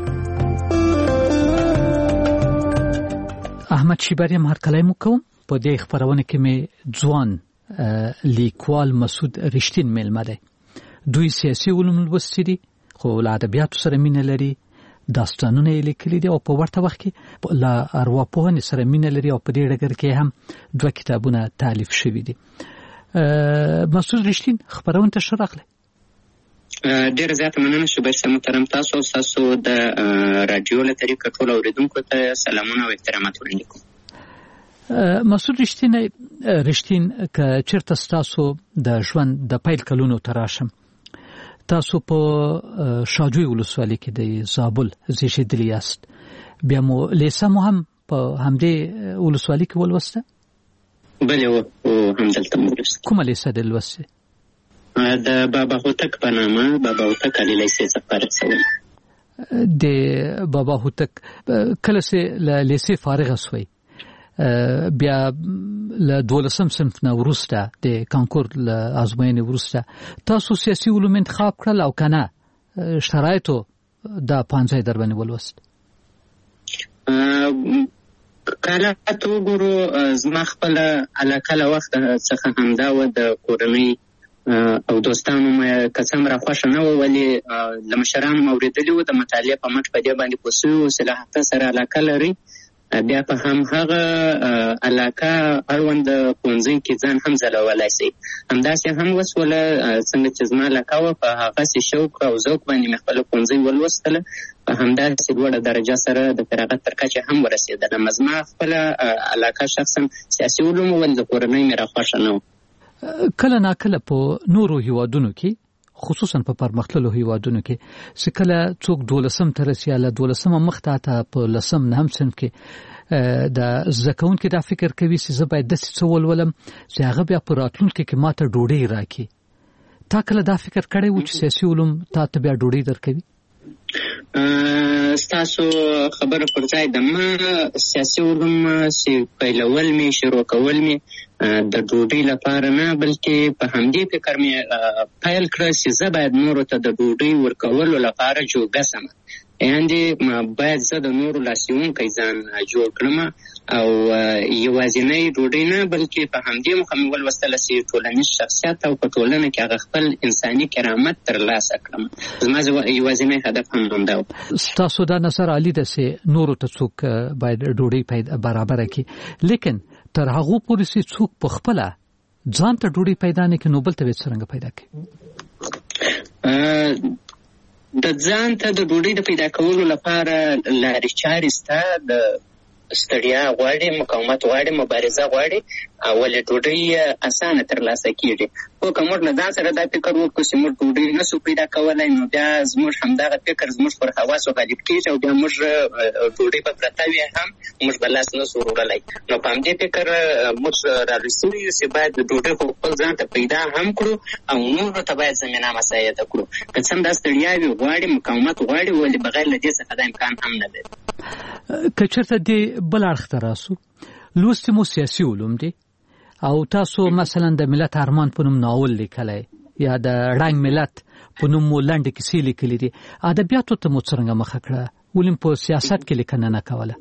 احمد شیبری هرکلی مو کوم. په دې خبرونه کې مې ځوان لیکوال مسعود رښتین ملما دی. دوی سیاسي علوم لوستي دي خو له ادبیاتو سره مینه لري، داستانونه یې لیکلي دي او په ورته وخت کې له ارواپوهنې سره مینه لري او په دې ډګر کې هم دوه کتابونه تالیف شوي دي. مسعود رښتین خبرونه ته ښه راغلی. ډېره زیاته مننه شوبیر صاحب محترم. تاسو او تاسو د راډیو له طریقه ټول اوریدونکو ته سلامونه او احترامات وړاندې کوم. مسعود رښتین که چېرته ستاسو د ژوند د پیل کلونو ته راشم، تاسو په شاجوی ولسوالۍ کې د زابل زیږېدلي یاست، بیا مو لیسه مو هم په همدې ولسوالۍ کې ولوسته؟ بلې و همدلته مو ولوسته. کومه لیسه دې لوستې؟ د بابا هوتک په نامه بابا هوتک علي لیسې څخه فارغ شوی. د بابا هوتک کله چې له لیسې فارغ شوی بیا له 12 صنف نه وروسته د کانکور له ازموینې وروسته تاسو سیاسي علوم انتخاب کړل او کنه شرایطو د پانځای در باندې ولوست؟ کله ته وګورو زما خپل علاقه له وخت څخه همدا و د کورنۍ او دوستانو مې قسم را خوښه نه و، ولې له مشرانو مې اورېدلي و د مطالعې په مټ په دې باندې پوه سوي و چې له هغه سره علاقه لري. بیا په همهغه علاقه اړوند ښوونځي کې ځان هم ځلولی شي. همداسې هم وسوله څنګه چې زما علاقه وه په هغسې شوق او ذوق باندې مې خپله ښوونځي ولوستله، په همداسې لوړه درجه سره د فراغت تر کچې هم ورسېدلم. زما خپله علاقه شخصا سیاسي علوم ول د کورنۍ مې راخوښه نه و. کله ناکله په نورو هیوادونو کې خصوصا په پرمختللو هیوادونو کې چې کله څوک 12 ته رسي له 12 مخته ته په 10 نه هم صنف کې د زکون کې دا فکر کوي چې زه باید د څه ولولم چې هغه بیا په راتلونکي کې ماته ډوډۍ راکړي. تا کله دا فکر کړی و چې سیاسي علوم ته بیا ډوډۍ درکوي؟ ستاسو خبره پر ځای ده. ما سیاسي علوم چې پیلول مې شروع کول مې د ډوډۍ لپاره نه، بلکې په همدې فکر مې پیل کړه چې زه باید نورو ته د ډوډۍ ورکولو لپاره جوګه سم، یعنې باید زه د نورو لاسیونکی ځان جوړ کړم او یوازینۍ ډوډۍ نه، بلکې په همدې موخه مې ولوستله چې ټولنیز شخصیت او په ټولنه کې هغه خپل انساني کرامت ترلاسه کړم. زما یوازینی هدف هم همدا و. ستاسو دا نظر عالی ده چې نورو ته څوک باید ډوډۍ برابره کړي، لیکن تر هغه پورې چې څوک په خپل ځان ته ډوډۍ پیدا نه کړي نو بل ته به څنګه پیدا کړي؟ د ځان ته د ډوډۍ د پیدا کولو لپاره لارې چارې شته. د ستړیا غواړي، مقاومت غواړي، مبارزه غواړي، ولې ډوډۍ اسانه ترلاسه کېږي. خو که موږ له ځان سره دا فکر وکړو چې موږ ډوډۍ نسو پیدا کولی، نو بیا زموږ همدغه فکر زموږ پر حواسو غالب کېږي او بیا موږ ډوډۍ په پرته وي هم موږ به لاس نسو وړلی. نو په همدې فکر موږ رارسېږو چې باید ډوډۍ خو خپل ځان ته پیدا هم کړو او نورو ته باید زمینه مساعده کړو. که څه هم دا ستړیا وي غواړي، مقاومت غواړي، ولې بغیر له دې څخه دا امکان هم نه دی. که چېرته دې بل اړخ ته راسو، لوستې مو سیاسي علوم دي او تاسو مثلا د ملت ارمان په نوم ناول لیکلی یا د رنګ ملت په نوم مو لنډې کیسې لیکلي دي، ادبیاتو ته مو څرنګه مخه کړه؟ ولې په سیاست کې لیکنه نه کوله؟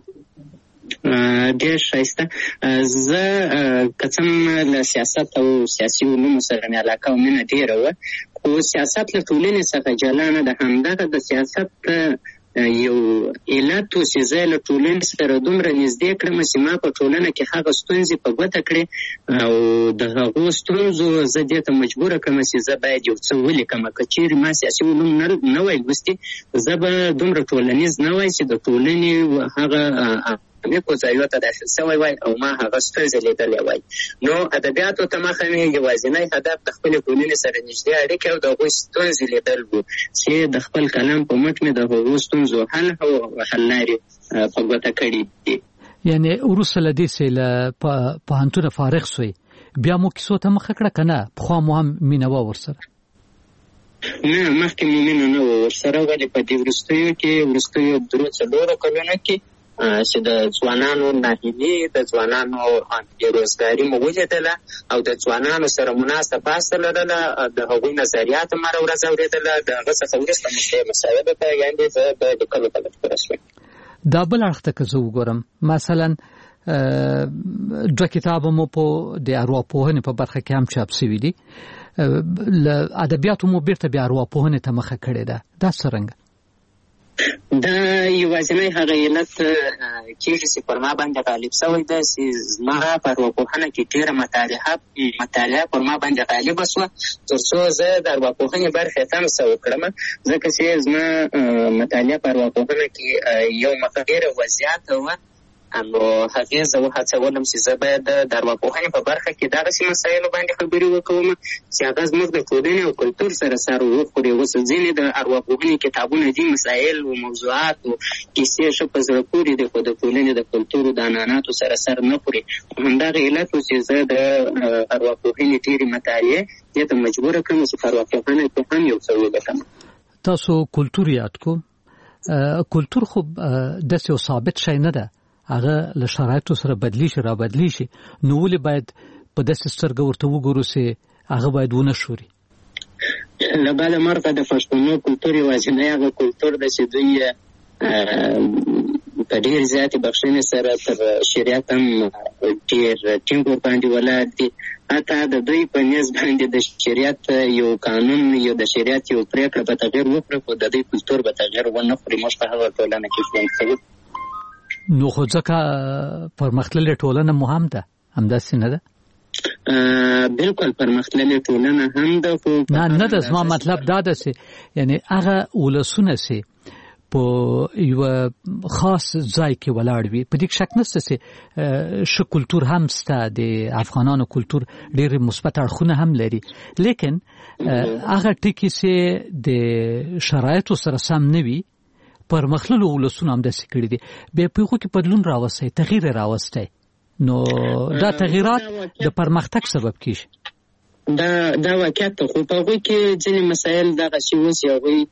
ډېر ښایسته. زه که څه هم له سیاست او سیاسي علومو سره مې علاقه او مینه ډېره وه، خو سیاست له ټولنې څخه جلا نه ده. همدغه د سیاست یو علت و چې زه له ټولنې سره دومره نږدې کړم چې ما په ټولنه کې هغه ستونزې په ګوته کړې او د هغو ستونزو زه دې ته مجبوره کړم چې زه باید یو څه ولیکم. که چېرې ما سیاسي علوم نه وای لوستي، زه به دومره ټولنیز نه وای چې د ټولنې هغه په ځایو ته داخل شوی وای او ما هغه ستونزې لیدلې وای. نو ادبیاتو ته مخه مې یوازینی هدف د خپلې ټولنې سره نږدې اړیکې او د هغوی ستونزې لیدل و چې د خپل کلام په مټ مې د هغو ستونزو حل او حل لارې په ګوته کړي دي. یعنې وروسته له دې چې له پوهنتونه فارغ سوی بیا مو کیسو ته مخه کړه که نه پخوا مو هم مینه وه ورسره؟ نه، مخکې مو مینه نه وه ورسره، ولې په دې وروستیو 3-4 کلونو کې چې د ځوانانو ناهیلي، د ځوانانو بېروزګاري مو ولیدله او د ځوانانو سره مناسب بحث لرله، د هغوی نظریات مه ورځ اورېدله. د هغه څخه وروسته مو مسایلو ته یعنې زه د لیکلو ته مجبوره شوم. دا بل اړخ ته که زه وګورم، مثلا 2 کتابه مو په د ارواپوهنې په برخه کې هم چاپ شوي دي، له ادبیاتو مو بیرته بیا ارواپوهنې ته مخه کړې ده، دا څرنګه؟ دا یوازینی هغه علت کېږي چې پر ما باندې غالب شوی ده چې زما په ارواپوهنه کې ډېره مطالعه پر ما باندې غالبه شوه، تر څو زه د ارواپوهنې برخې ته هم څه وکړم. ځکه چې زما مطالعه په ارواپوهنه کې یو مخه ډېره وضعیته وه نو هغې زه وهڅولم چې زه باید د ارواپوهنې په برخه کې دغسې مسایلو باندې خبرې وکوم چې هغه زموږ د ټولنې او کلتور سره سر وخوري. اوس ځینې د ارواپوهنې کتابونه دي، مسایل او موضوعات او کیسې ښه په زړه پورې دي، خو د ټولنې د کلتور او د عنعناتو سره سر نه خوري. همدغه علت و چې زه د ارواپوهنې ډېرې مطالعې دې ته مجبوره کړم چې په ارواپوهنه کې هم یو څه وګټم. تاسو کلتور یاد کو، کلتور خو داسې یو ثابت شی نه ده، هغه له شرایطو سره بدلی شي را بدلی شي، نو ولې باید په داسې سترګه ورته وګورو چې هغه باید ونه شوري؟ له بله مرغه د پښتنو کلتور یوازینی هغه کلتور ده چې دوی په ډېر زیاتې بخښنې سره تر شریعت هم ډېر ټینګ ورباندې ولاړ دي. حتی د دوی په نیز باندې د شریعت یو قانون یو د شریعت یو پرېکړه به تغیر وکړي، خو د دوی کلتور به تغیر ونه کړي. موږ په هغه ټولنه کې ژوند کوو. نو خو ځکه پرمختللې ټولنه مو هم ده، همداسې نه ده؟ بالکل پرمختللې ټولنه هم ده، خو نه ده. زما مطلب دا ده چې یعنی هغه ولسونه چې په یو خاص ځای کې ولاړ وي، په دې شک نشته چې ش کلتور هم سته، د افغانانو کلتور ډېر مثبت اړخونه هم لري، لیکن هغه ټکی چې د شرایطو سره سم نه وي، پرمختللو ولسونه هم داسې کړي دي، بیا په هغو کې بدلون راوستی، تغییر راوستی، نو دا تغییرات د پرمختګ سبب کیږي. دا واقعیت ده، خو په هغوی کې ځینې مسایل دغسې اوس هغوی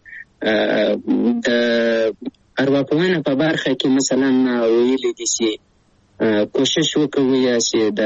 د ارواپوهنه په برخه کې مثلا ویلي دي چې کوشش وکوي چې د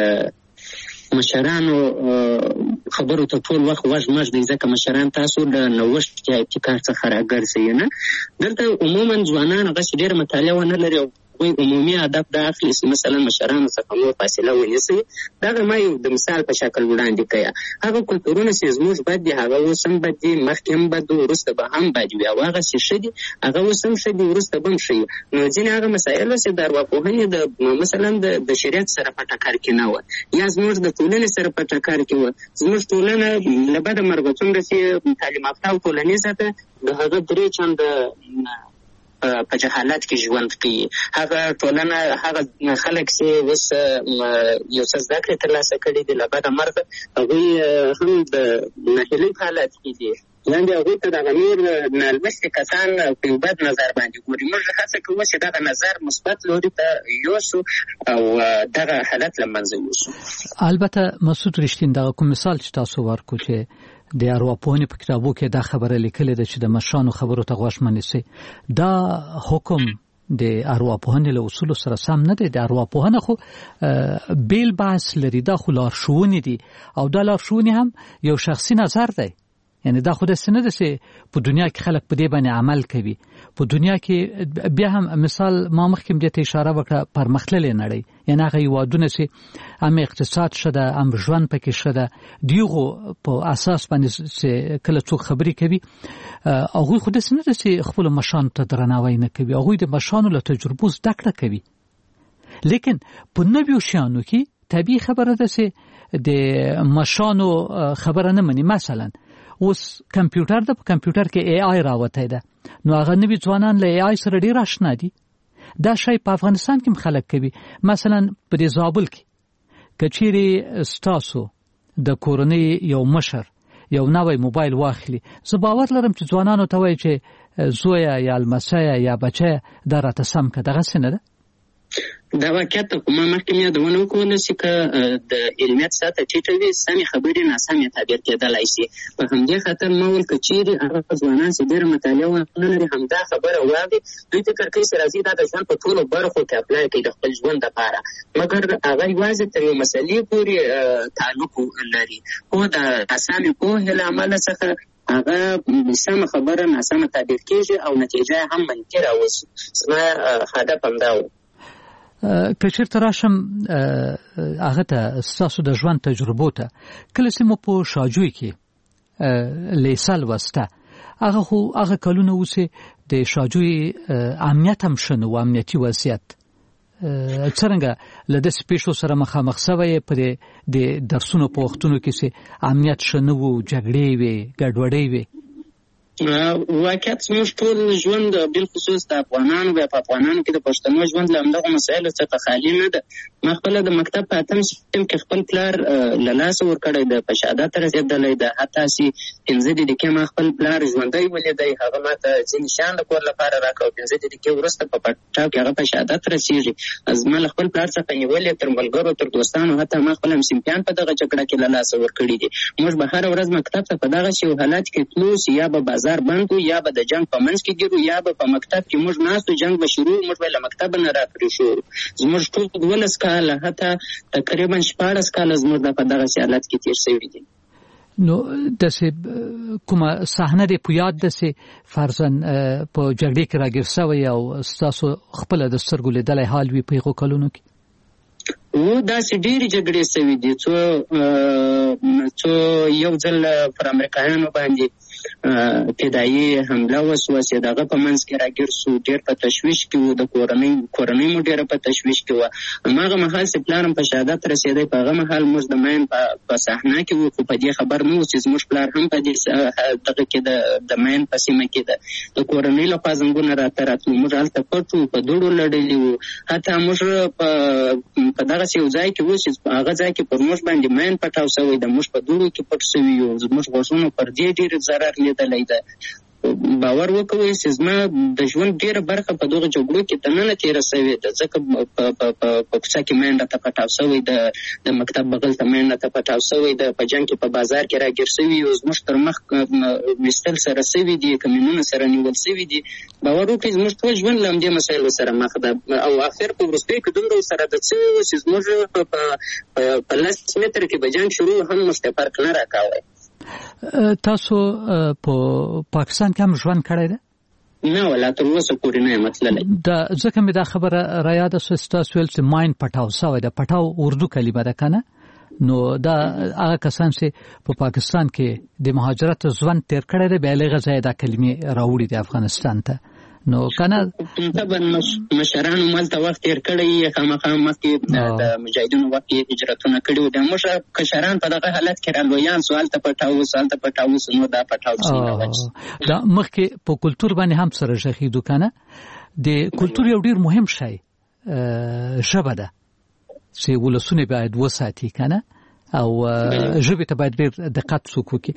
مشرانو خبرو ته ټول وخت غوږ مږ دی، ځکه مشران تاسو د نوښت یا ابتکار څخه راګرځئ نه. دلته عموما ځوانان هغسې ډېره مطالعه ونه لري، هغوی عمومي هدف دا اخلي چې مثلا مشرانو څخه نور فاصله ونیسئ. دغه ما یو د مثال په شکل وړاندې کړی. هغه کلتورونه چې زموږ بد دي هغه اوس هم بد دي، مخکې هم بد و، وروسته به هم بد وي، او هغسې ښه دي هغه اوس هم ښه دي، وروسته به هم ښه وي. نو ځینې هغه مسایلو چې د ارواپوهنې مثلا د شریعت سره په ټکر کې نه وه، یا زموږ د ټولنې سره په ټکر کې وه. زموږ ټولنه له بده مرغه څومره چې تعلیم یافته او ټولنیزه ده، د هغه 3 چنده په جهالت کې ژوند کوي. هغه ټولنه هغه خلک چې اوس یو څه زده کړې ترلاسه کړي دي، له بده مرغه هغوی هم د ناهیلۍ په حالت کې دي، یعنې هغوی ته دغه نور نالوستي کسان په یو بد نظر باندې ګوري. موږ هڅه کوو چې دغه نظر مثبت لوري ته یوسو او دغه حالت له منځه یوسو. البته مسعود رښتین دغه کوم مثال چې تاسو ورکو چې د ارواپوهنې په کتابو کې دا خبره لیکلې ده چې د مشرانو خبرو ته غوږ مه نیسئ، دا حکم د ارواپوهنې له اصولو سره سم نه دی. د ارواپوهنه خو بیل بحث لري، دا خو لارښوونې دي، او دا لارښوونې هم یو شخصي نظر دی. یعنی دا خو داسې نه ده چې په دنیا کې خلک په دې باندې عمل کوي. په دنیا کې بیا هم مثال ما مخکې دې ته اشاره وکړه، پرمختللې نړۍ، یعنی هغه هېوادونه چې هم اقتصاد ښه ده، هم ژوند پکې ښه ده، د هغو په اساس باندې چې کله څوک خبرې کوي، هغوی خو داسې نه ده چې خپلو مشرانو ته درناوی نه کوي، هغوی د مشرانو له تجربو زده کړه کوي. لیکن په نویو شیانو کې طبیعي خبره ده چې د مشرانو خبره نه مني. مثلا اوس کمپیوټر ده، په کمپیوټر کې AI راوتی ده، نو هغه نوي ځوانان له AI سره ډېر آشنا دي. دا شی په افغانستان کې هم خلک کوي. مثلا په دې زابل کې که چیرې ستاسو د کورنۍ یو مشر یو نوی موبایل واخلي، زه باور لرم چې ځوانانو ته وایي چې زویه یا لمسیه یا بچیه دا راته سم که، دغسې نه ده؟ دا واقعیت ته ما مخکې یادونه وکړله چې که د علمیت سطحه ټیټه وي، سمې خبرې ناسمې تعبیر کېدلی شي. په همدې خاطر ما ویل که چیرې هغه ځوانان چې ډېره مطالعه ونه لري همدا خبره واوري، دوی فکر کوي چې راځي دا د ژوند په ټولو برخو کې اپلای کوي د خپل ژوند دپاره، مګر هغه یوازې تر یو مسلې پورې تعلق لري. خو د ناسمې پوهې له امله څخه هغه سمه خبره ناسمه تعبیر کېږي او نتیجه هم منفي راوځي. زما هدف همدا و. که چېرته راشم هغه ته ستاسو د ژوند تجربو ته، کله چې مو په شاجوی کې لیسه لوسته، هغه کلونه اوسې د شاجوی امنیت هم ښه نه و، امنیتي وضعیت څرنګه له داسې پیښو سره مخامخ سوی په د درسونو په وختونو کې چې امنیت ښه نه و، جګړې وې، ګډوډۍ وې؟ واقعیت زموږ ټول ژوند بالخصوص د افغانانو بیا په افغانانو کې د پښتنو ژوند له همدغو مسایلو څخه خالي نه ده. ما خپله د مکتب په 8م سیستم کې خپل پلار له لاسه ورکړی ده، په شهادت رسېدلی ده. حتی چې 15 دقیقې ما خپل پلار ژوندی ولیدی، هغه ما ته ځینې شیان د کور لپاره راکړه. 15 دقیقې وروسته په پټاو کې هغه په شهادت رسېږي. زما له خپل پلار څخه نیولې تر ملګرو تر دوستانو، حتی ما خپل همصنفیان په دغه جګړه کې له لاسه ورکړي دي. موږ به هره ورځ مکتب ته په دغسې حالات کې تلو چې یا به بازار بند و، یا به د جنگ په منځ کې ګیرو، یا به په مکتب کې موږ ناستو، جنگ به شروع، موږ به له مکتبه نه راپرې شو. زموږ ټول 12 کاله حتی تقریبا 14 کاله زموږ په دغسې حالت کې تېر شوي دي. نو داسې کومه صحنه دې په یاد ده چې فرضاً په جګړې کې راګیر سوی او ستاسو خپله د سترګو لیدلی حال وي په هغو کلونو کې؟ داسې ډېرې جګړې شوي دي. څو یو ځل پر امریکایانو باندې فدایي حمله وسوه چې دغه په منځ کې راګیر سو، ډېر په تشویش کې وو، د کورنۍ مو ډېره په تشویش کې وه. هماغه مهال چې پلارم په شهادت رسېدی، په هغه مهال موږ د مین په صحنه کې وو، خو په دې خبر نه وو چې زموږ پلار هم په دې دغه کې د مین په سیمه کې د کورنۍ لخوا زنګونه راته راتلو. موږ هلته پټ وو، په دوړو لړلي وو. حتی موږ په دغسې یو ځای کې وو چې هغه ځای کې پر موږ باندې مین پټاو شوی ده، موږ په دوړو کې پټ شوي یو. زموږ غوږونو پر دې ډېر ضرر لیدلی ده. باور وکوئ چې زما د ژوند ډېره برخه په دغه جګړو کې دننه تېره شوې ده، ځکه په کوڅه کې مین راته پټاو شوی ده، د مکتب بغل ته مین راته پټاو شوی ده، په جنګ کې په بازار کې راګیر شوي یو، زموږ تر مخ ویستل سره شوي دي، کمینونه سره نیول شوي دي. باور وکړئ زموږ ټول ژوند له همدې مسایلو سره مخ ده، او آخر په وروستیو کې دومره سره ده چې زموږ په 10 متره کې به جنګ شروع هم موږ ته فرق نه راکاوی. تاسو په پاکستان کې هم ژوند کړی ده؟ نه ولا تر اوسه پورې نه یم تللی. ځکه مې دا خبره رایاده شوه چې تاسو ویل چې ماین پټاو شوی ده. پټاو اردو کلمه ده که نه؟ نو دا هغه کسان چې په پاکستان کې د مهاجرت ژوند تېر کړی دی، بیا له هغه ځایه دا کلمې راوړي دي افغانستان ته. نو کنه طبعا مشرانو مالته وخت تېر کړی، خامخا مخکې د مجاهدینو وخت کې هجرتونه کړي وو. د موږ کشران په دغه حالت کې رالویان سو، هلته پټاو سو، هلته پټاو سو. نو دا پټاو سو دا مخکې په کلتور باندې هم سره ژغېدو که نه؟ د کلتور یو ډېر مهم شی ژبه ده چې ولسونه باید وساتي که نه، او ژبې ته باید ډېر دقت څوک وکړي.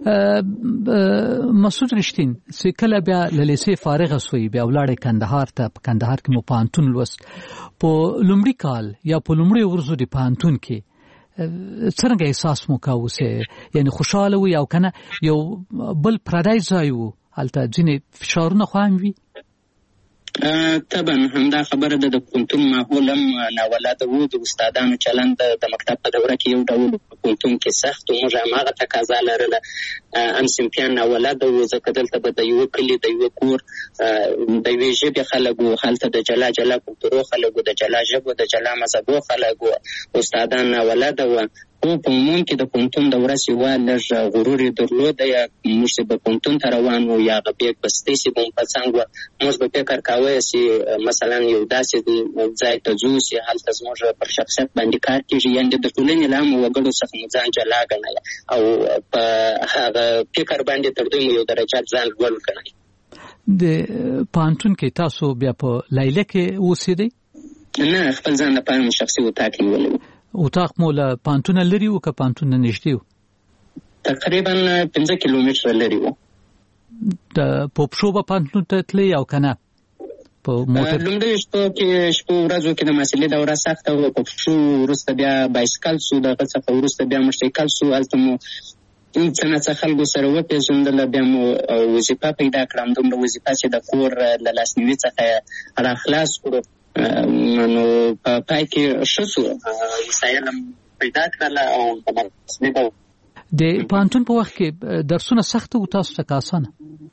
مسعود رښتین چې کله بیا له لیسې فارغه سوی، بیا ولاړې کندهار ته، په کندهار کې مو پوهنتون لوست. په لومړي کال یا په لومړیو ورځو د پوهنتون کې څرنګه احساس مو کاوه؟ یعنې خوشحاله وي او که نه یو بل پردی ځای و، هلته ځینې فشارونه خو هم وي؟ طبعا همدا خبره ده. د پوهنتون ماحول هم ناولاده و، د استادانو چلند د مکتب په دوره کې یو ډول په پوهنتون کې سخت و. موږ هماغه تقاضا لرله. همصنفیان ناولاده و، ځکه دلته به د یوه کلي، د یوه کور، د یوې ژبې خلک و، هلته د جلا جلا کلتورو خلک و، د جلا ژبو، د جلا مذهبو خلک و. استادان ناولاده و. خو په عموم کې د پوهنتون د ورځ یوه لږ غرور یې درلوده، یا موږ چې به پوهنتون ته روان وو، یا هغه بیګ بستې چې به مو په څنګ وه، موږ به فکر کوی چې مثلا یو داسې ځای ته ځو چې هلته زموږ پر شخصیت باندې کار کېږي، یعنې د ټولنې له عامو وګړو څخه مو ځان جلا ګڼله، او په هغه فکر باندې تر دوی مو یو درجه ځان لوړ ګڼلی. د پوهنتون کې تاسو بیا په لیلیه کې اوسېدئ؟ نه، خپل ځان لپاره مو شخصي اتاق نیولی و. اتاق مو له پوهنتونه لرې و که پوهنتون نه نږدې و؟ تقریبا 15 کیلومتره لرې و. په پښو به پوهنتون ته تلئ او که نه په موټر؟ لومړیو شپو ورځو کې د محصلې دوره سخته وه، په پښو، وروسته بیا بایسکل سو، دغه څخه وروسته بیا موټرسایکل سو. هلته مو څه ناڅه خلکو سره وپېژندله، بیا مو وظیفه پیدا کړه. همدومره وظیفه چې د کور له لاسنیوي څخه راخلاص کړو. نو په پای کې ښه سو، وسایل هم پیدا کړله او د پوهنتون په وخت کې درسونه سخته و تاسو ته که اسانه؟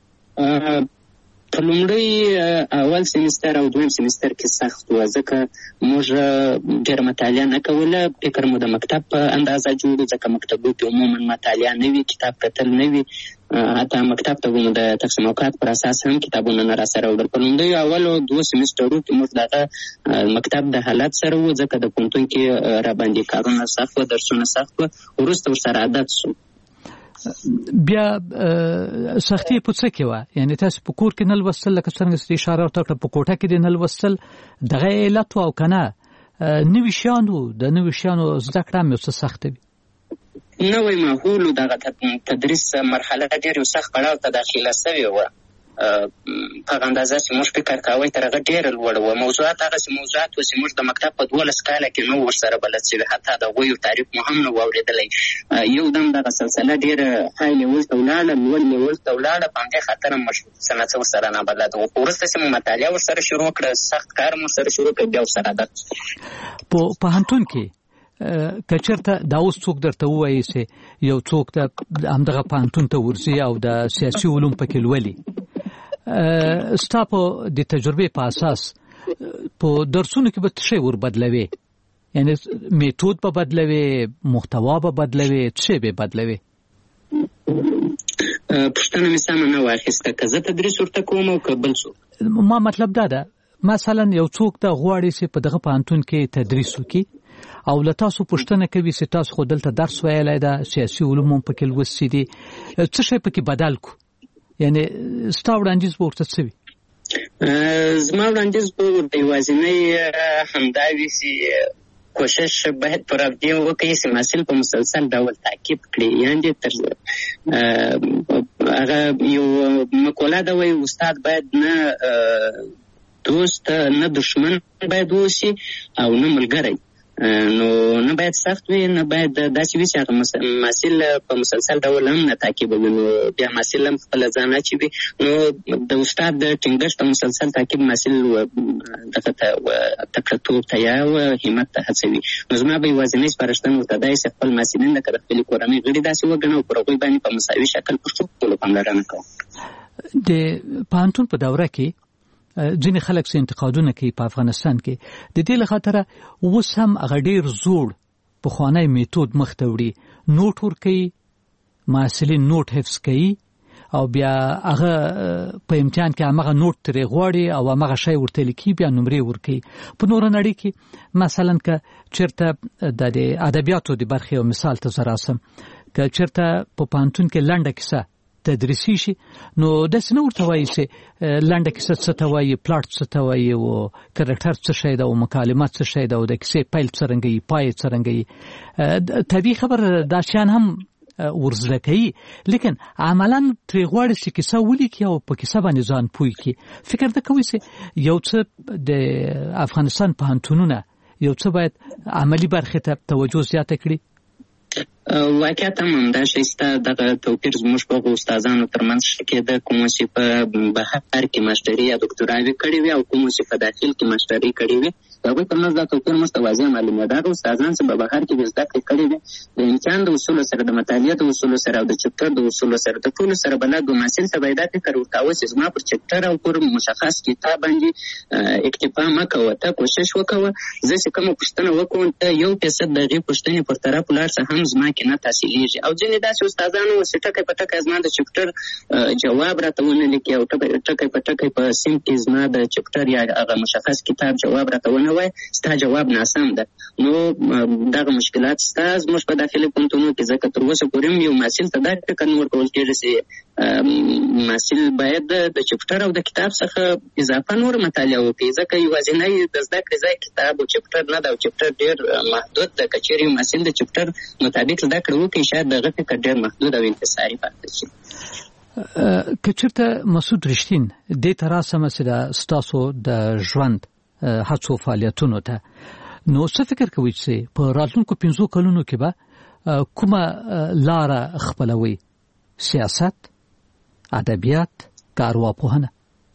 په لومړی اول سیمستر او دویم سیمستر کې سخت و، ځکه موږ ډېره مطالعه نه کوله. فکر مو د مکتب په اندازه جوړ، ځکه مکتبو کې عموما مطالعه نه وي، کتاب کتل نه وي. حتی مکتب ته مو د تقسیم اوقات پر اساس هم کتابونه نه راسره وړل. په لومړیو اولو 2 سیمسترو کې موږ دغه مکتب د حالت سره و، ځکه د پوهنتون کې راباندې کارونه سخت و، درسونه سخت و. وروسته ورسره عادت شو. بیا سختي په څه کې و؟ یعنی تاسو په کور کې نه لوستل لکه څنګه اشاره وکړه په کوټه کې نه لوستل دغه علت او کنه نوې شانو زده کړه مې څه سخت وي؟ نوې ماحول دغه تدریس مرحله ډېر سخت پړاو ته داخله شوې و. په اندازه چې موږ فکر کاوه تر هغه ډېر لوړ و. موضوعات هغه موضوعات و چې موږ د مکتب په 12 کال کې نو ورسره بلد شوي، حتی د غویو تعریف مو هم نه و اورېدلی. یو دم دغه سلسله ډېره های لیول ته ولاړه، لوړ لیول ته ولاړه. په همدې خاطر موږ څه نه څه ورسره نابلد وو. وروسته چې مو مطالعه ورسره شروع کړه، سخت کار مو سره شروع کړ، بیا ورسره عادت. په پوهنتون کې کچرته دا اوس څوک درته وایي چې یو څوک ته همدغه پوهنتون ته ورځي او د سیاسي علوم پکې لولي، ستا په د تجربې په اساس په درسونو کې به څه ور بدلوي؟ یعنی میتود به بدلوي، محتوا به بدلوي، څه به بدلوي؟ پښتنه مې سم نه واخیسته که زه تدریس ورته کوم او که بل څوک. ما مطلب دا ده مثلا یو څوک د غواړي چې په دغه پوهنتون کې تدریس وکړي او له تاسو پوښتنه کوي چې تاسو خو دلته درس ویلی ده، سیاسي علوم هم پکې لوستي دي، څه شی پکې بدل کو؟ یعنی ستا وړاندیز به ورته څه وي؟ زما وړاندیز به ورته یوازینی همدا وي چې کوشش باید پر ابدي وکړي چې محصل په مسلسل ډول تعقیب کړي. یعنې تر هغه یو مقوله ده وایي استاد باید نه دوست نه دشمن باید اوسي او نه ملګری. نو نه باید سخت وي، نه باید داسې وي چې هغه محصل په مسلسل ډول هم نه تعقیبوي. نو بیا محصل هم خپله ځان اچوي. نو د استاد د ټینګښت او مسلسل تعقیب محصل دغه ته تکړهتوب ته یا همت ته هڅوي. نو زما به یوازینی سپارښتنه ورته دا چې خپل محصلین لکه د خپلې کورنۍ غړي داسې وګڼو او پر هغوی باندې په مساوي شکل پر ټولو پاملرنه کوو. د پوهنتون په دوره کې ځینې خلک څه انتقادونه کوي په افغانستان کې د دې له خاطره اوس هم هغه ډېر زوړ پخوانی میتود مخ ته وړي، نوټ ورکوي، محصلین نوټ حفظ کوي او بیا هغه په امتحان کې همغه نوټ ترې غواړي او همغه شی ورته لیکي، بیا نمرې ورکوي. په نوره نړۍ کې مثلا که چېرته د ادبیاتو د برخې یو مثال ته زه راسم، که چېرته په پوهنتون کې لنډه کیسه تدریسي شي نو داسې نه ورته وایي چې لنډه کیسه څه ته وایي، پلاټ څه ته وایي، او کرکټر څه شی ده، او مکالمه څه شی ده، او د کیسې پیل څرنګه وي، پای څرنګه وي. طبیعي خبر دا شیان هم ورزده کوي، لیکن عملا ترې غواړي چې کیسه ولیکي او په کیسه باندې ځان پوه کړي. فکر ده کوي چې یو څه د افغانستان پوهنتونونه یو څه باید عملي برخې ته توجه زیاته کړي؟ واقعیت هم همدا شی شته. دغه توپیر زموږ په استادانو ترمنځ ښه کېده، کومو چې په بهر کې ماسټري یا دکتراوې کړې وي او کومو چې په داخل کې ماسټري کړې وي، د هغوی ترمنځ دا توپیر موږ ته واضح معلومېده. هغه استادان چې په بهر کې زده کړې کړې وي د امتحان د اصولو سره، د مطالعې د اصولو سره او د چپټر د اصولو سره د ټولو سره بلد و. محصل ته باید دا فکر ورکاوه چې زما پر چپټر او پر مشخص کتاب باندې اکتفا مه کوه، ته کوشش وکوه زه چې کومه پوښتنه وکړم ته 1% د هغې پوښتنې پر طرف ولاړ څه هم زما کې نه تحصیلېږي. او ځینې داسې استادانو چې ټکی په ټکی زما د چپټر جواب راته ونه لیکي او ټکی په ټکی په سیم کې زما د چپټر یا هغه مشخص کتاب جواب راته ونه وایي، ستا جواب ناسم ده. نو دغه مشکلات ستا زموږ په داخلي پوهنتونونو کې، ځکه تر اوسه پورې هم یو محصل ته دا فکر نه ورکول کېږي چې محصل باید د چپټر او د کتاب څخه اضافه نور مطالعه وکړي، ځکه یوازینی د زده کړې ځای کتاب او چپټر نه ده او چپټر ډېر محدود ده. که چېرې یو محصل د چپټر مطابق زده کړه وکړي شاید دغه فکر ډېر محدود او انحصاري پاتې شي. که چېرته مسعود رښتین دې ته راسمه چې د ستاسو د ژوند هڅو فعالیتونو ته، نو څه فکر کوئ چې په راتلونکو 5 کلونو کې به کومه لاره خپلوي؟ سیاست، ادبیات، کارواپوهنه؟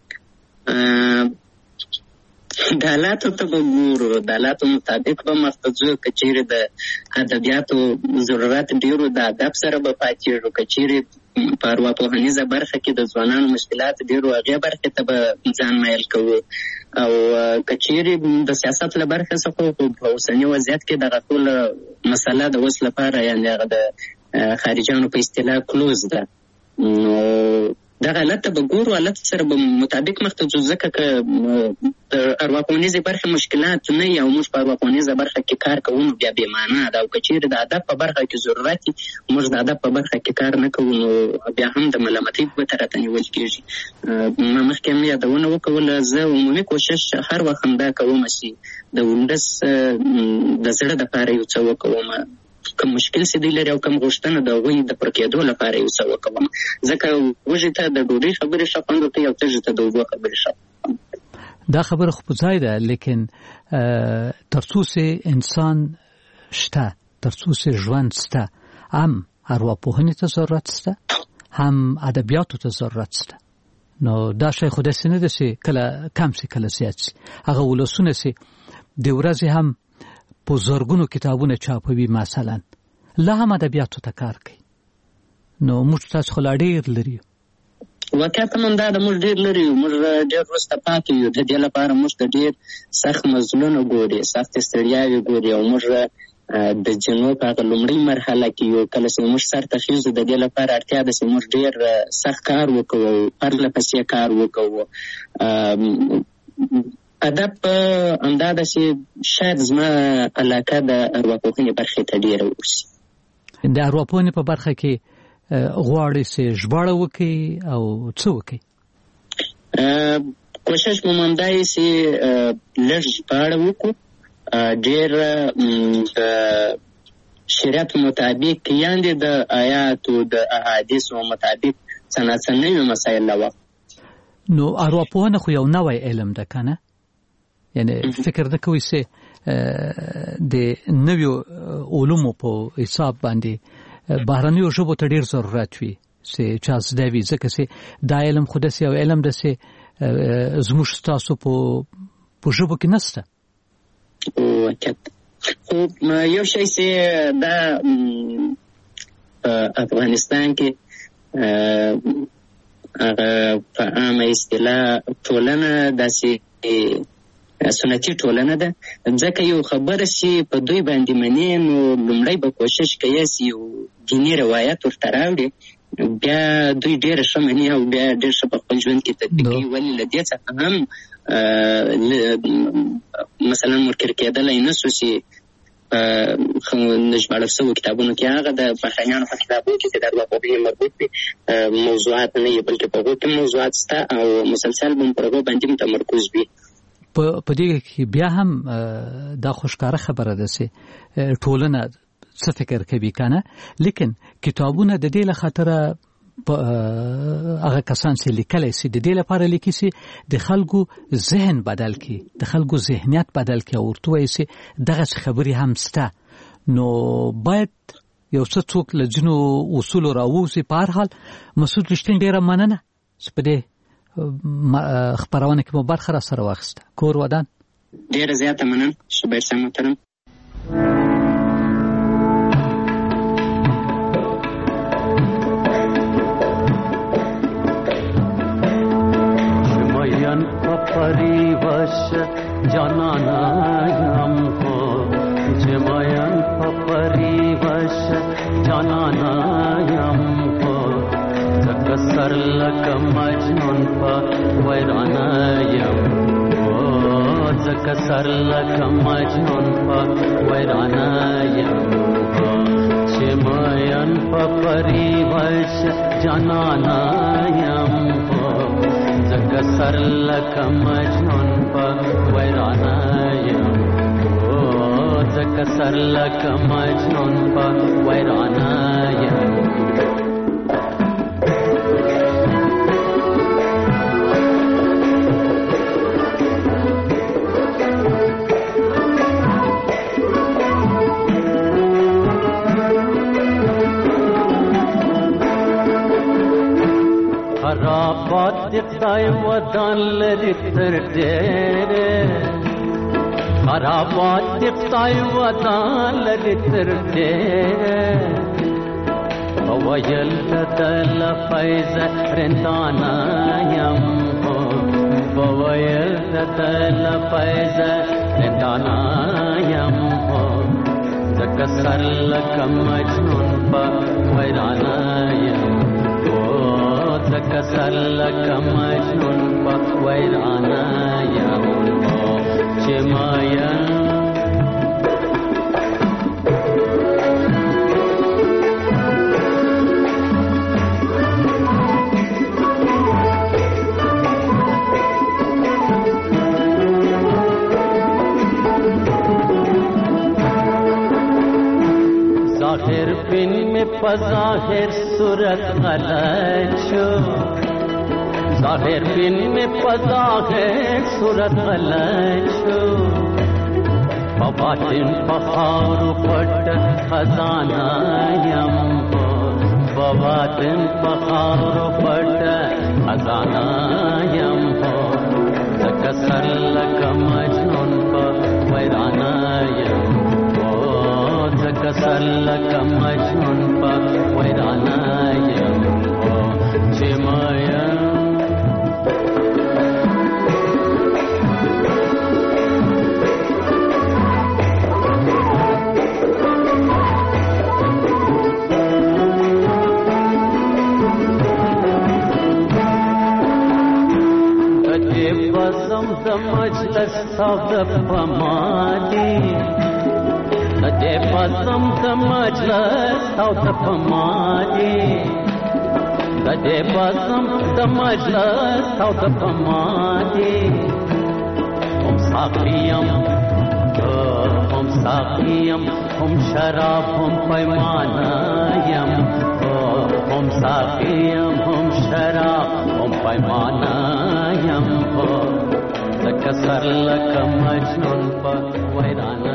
د حالاتو ته به ګورو، د حالاتو مطابق به مخته ځو. که چېرې د ادبیاتو ضرورت ډېرو د ادب سره به پاتېږو، که چېرې په ارواپوهنیزه برخه کې د ځوانانو مشکلات ډېرو هغې برخې ته به ځان مایل کوو، او که چېرې د سیاست له برخې څخه په اوسني وضعیت کې دغه ټوله مسله د اوس لپاره یعنې هغه د خارجیانو په اصطلاح کلوز ده. نو دغه حالت ته به ګورو، حالت سره به مطابق مخته ځو، ځکه که د ارواپوهنیزې برخې مشکلات نه وي او موږ په ارواپوهنیزه برخه کې کار کوو نو بیا بې معنا ده، او که چېرې د ادب په برخه کې ضرورت وي موږ د ادب په برخه کې کار نه کوو نو بیا هم د ملامتۍ په ګوته راته نیول کېږي. ما مخکې هم یادونه وکوله، زه عمومي کوشش هر وخت همدا کوم چې د ولس د زړه دپاره یو څه وکوم، کوم مشکل چې دی لري او کوم غوښتنه د هغوی د پوره کېدو لپاره یو څه وکوم، ځکه وږي ته د ډوډۍ خبرې ښه خوند ورکوي او تږي ته د اوبو خبرې ښه. دا خبره خو په ځای ده، لیکن تر څو چې انسان شته، تر څو چې ژوند شته، هم ارواپوهنې ته ضرورت شته، هم ادبیاتو ته ضرورت شته. نو دا شی خو داسې نه ده چې کله کم شي کله زیات شي. هغه ولسونه چې د ورځې هم په زرګونو کتابونه چاپوي مثلا، لا هم ادبیاتو ته کار کوي. نو موږ تاسو خو لا ډېر لري، واقعیت هم دا د موږ ډېر لري، موږ ډېر وروسته پاتې یو. د دې لپاره موږ د ډېر سخت مزلونه ګوري، سخت ستړیاوې ګوري، او موږ د جنوب هغه لومړۍ مرحله کې یو کله چې موږ سر ته خیږو د دې لپاره اړتیا ده چې موږ ډېر سخت کار وکړو، پرله پسې کار وکړو. ادب همدا ده چې شاید زما علاقه د ارواپوهنې برخې ته ډېره اوسي. د ارواپوهنې په برخه کې غواړئ چې ژباړه وکړي او څه وکړي؟ کوشش مو همدا یې چې لږ ژباړه وکړو، ډېر د شریعت مطابق یعنې د آیاتو د احادیثو مطابق څه ناڅه نوي مسایل راوړو. نو ارواپوهنه خو یو نوی علم ده که نه؟ یعنی فکر نه کوئ چې د نویو علومو په حساب باندې بهرنیو ژبو ته ډېر ضرورت وي چې چا زده وي، ځکه چې دا علم خو داسې یو علم ده چې زموږ ستاسو په ژبو کې نشته. خو یو شی چې دا افغانستان کې هغه په عامه اصطلاح ټولنه داسې سنتي ټولنه ده، ځکه یو خبره چې په دوی باندې منې نو لومړی به کوشش کوي چې یو دیني روایت ورته راوړي، بیا دوی ډېر ښه مني او بیا ډېر ښه په خپل ژوند کې تطبیقوي. ولې له دې څخه هم مثلا منکر کېدلی نه شو چې ژباړل شوو کتابونو کې هغه د بهرنیانو په کتابونو کې چې د ارواپوهنې مربوط دي موضوعات نه وي، بلکې په هغو کې موضوعات شته او مسلسل به پر هغو باندې تمرکز وي. په دې کې بیا هم دا خوشکاره خبره ده چې ټولنه څه فکر کوي که نه، لیکن کتابونه د دې له خاطره هغه کسان چې لیکلی شي د دې لپاره لیکي چې د خلکو ذهن بدل کړي، د خلکو ذهنیت بدل کړي او ورته وایي چې دغسې خبرې هم شته. نو باید یو څه څوک له ځینو اصولو راووځي. په هر حال مسعود رښتین ډېره مننه چې په دې خبرونه کې مو برخه را سره واخیسته. کور ودان ډېره زیاته مننه. شبیر صاحب محترم. परिवश जनानायम हो जमयन परिवश जनानायम हो जकसरलक मजनून वैरानायम हो जकसरलक मजनून वैरानायम हो जमयन परिवश जनानायम हो जकसरलक मजनून वैरानायम हो जकसरलक मजनून वैरानायम. خرابات دقای ودان لري تر ډېره، خرابات دقای ودان لري تر ډېره، وویل تل فیض رندانا یم هو، وویل تل فیض رندانا یم هو، ذکر لک مجنون په ویرانا یم زکسل کمجنون په ویرانه یم چې ماین ظاهر بن میں پظاہر صورت غلط شو ظاہر بن میں پظاہر صورت غلط شو بباطن پخار پٹ خزانہ یم بباطن پخار پٹ خزانہ یم زکسر لک مجنون پا ویرانہ یم زکسر لک مجنون پا ویرانہ یم چې مایم ددې بزم د مجلس او د پمادي ددې بزم د مجلس او د پمادي ددې بزم د مجلس او د پمادي هم ساقیم هم شراب هم پیمانه یم هم ساقیم هم شراب هم پیمانه یم زکسر لک مجنون په ویرانه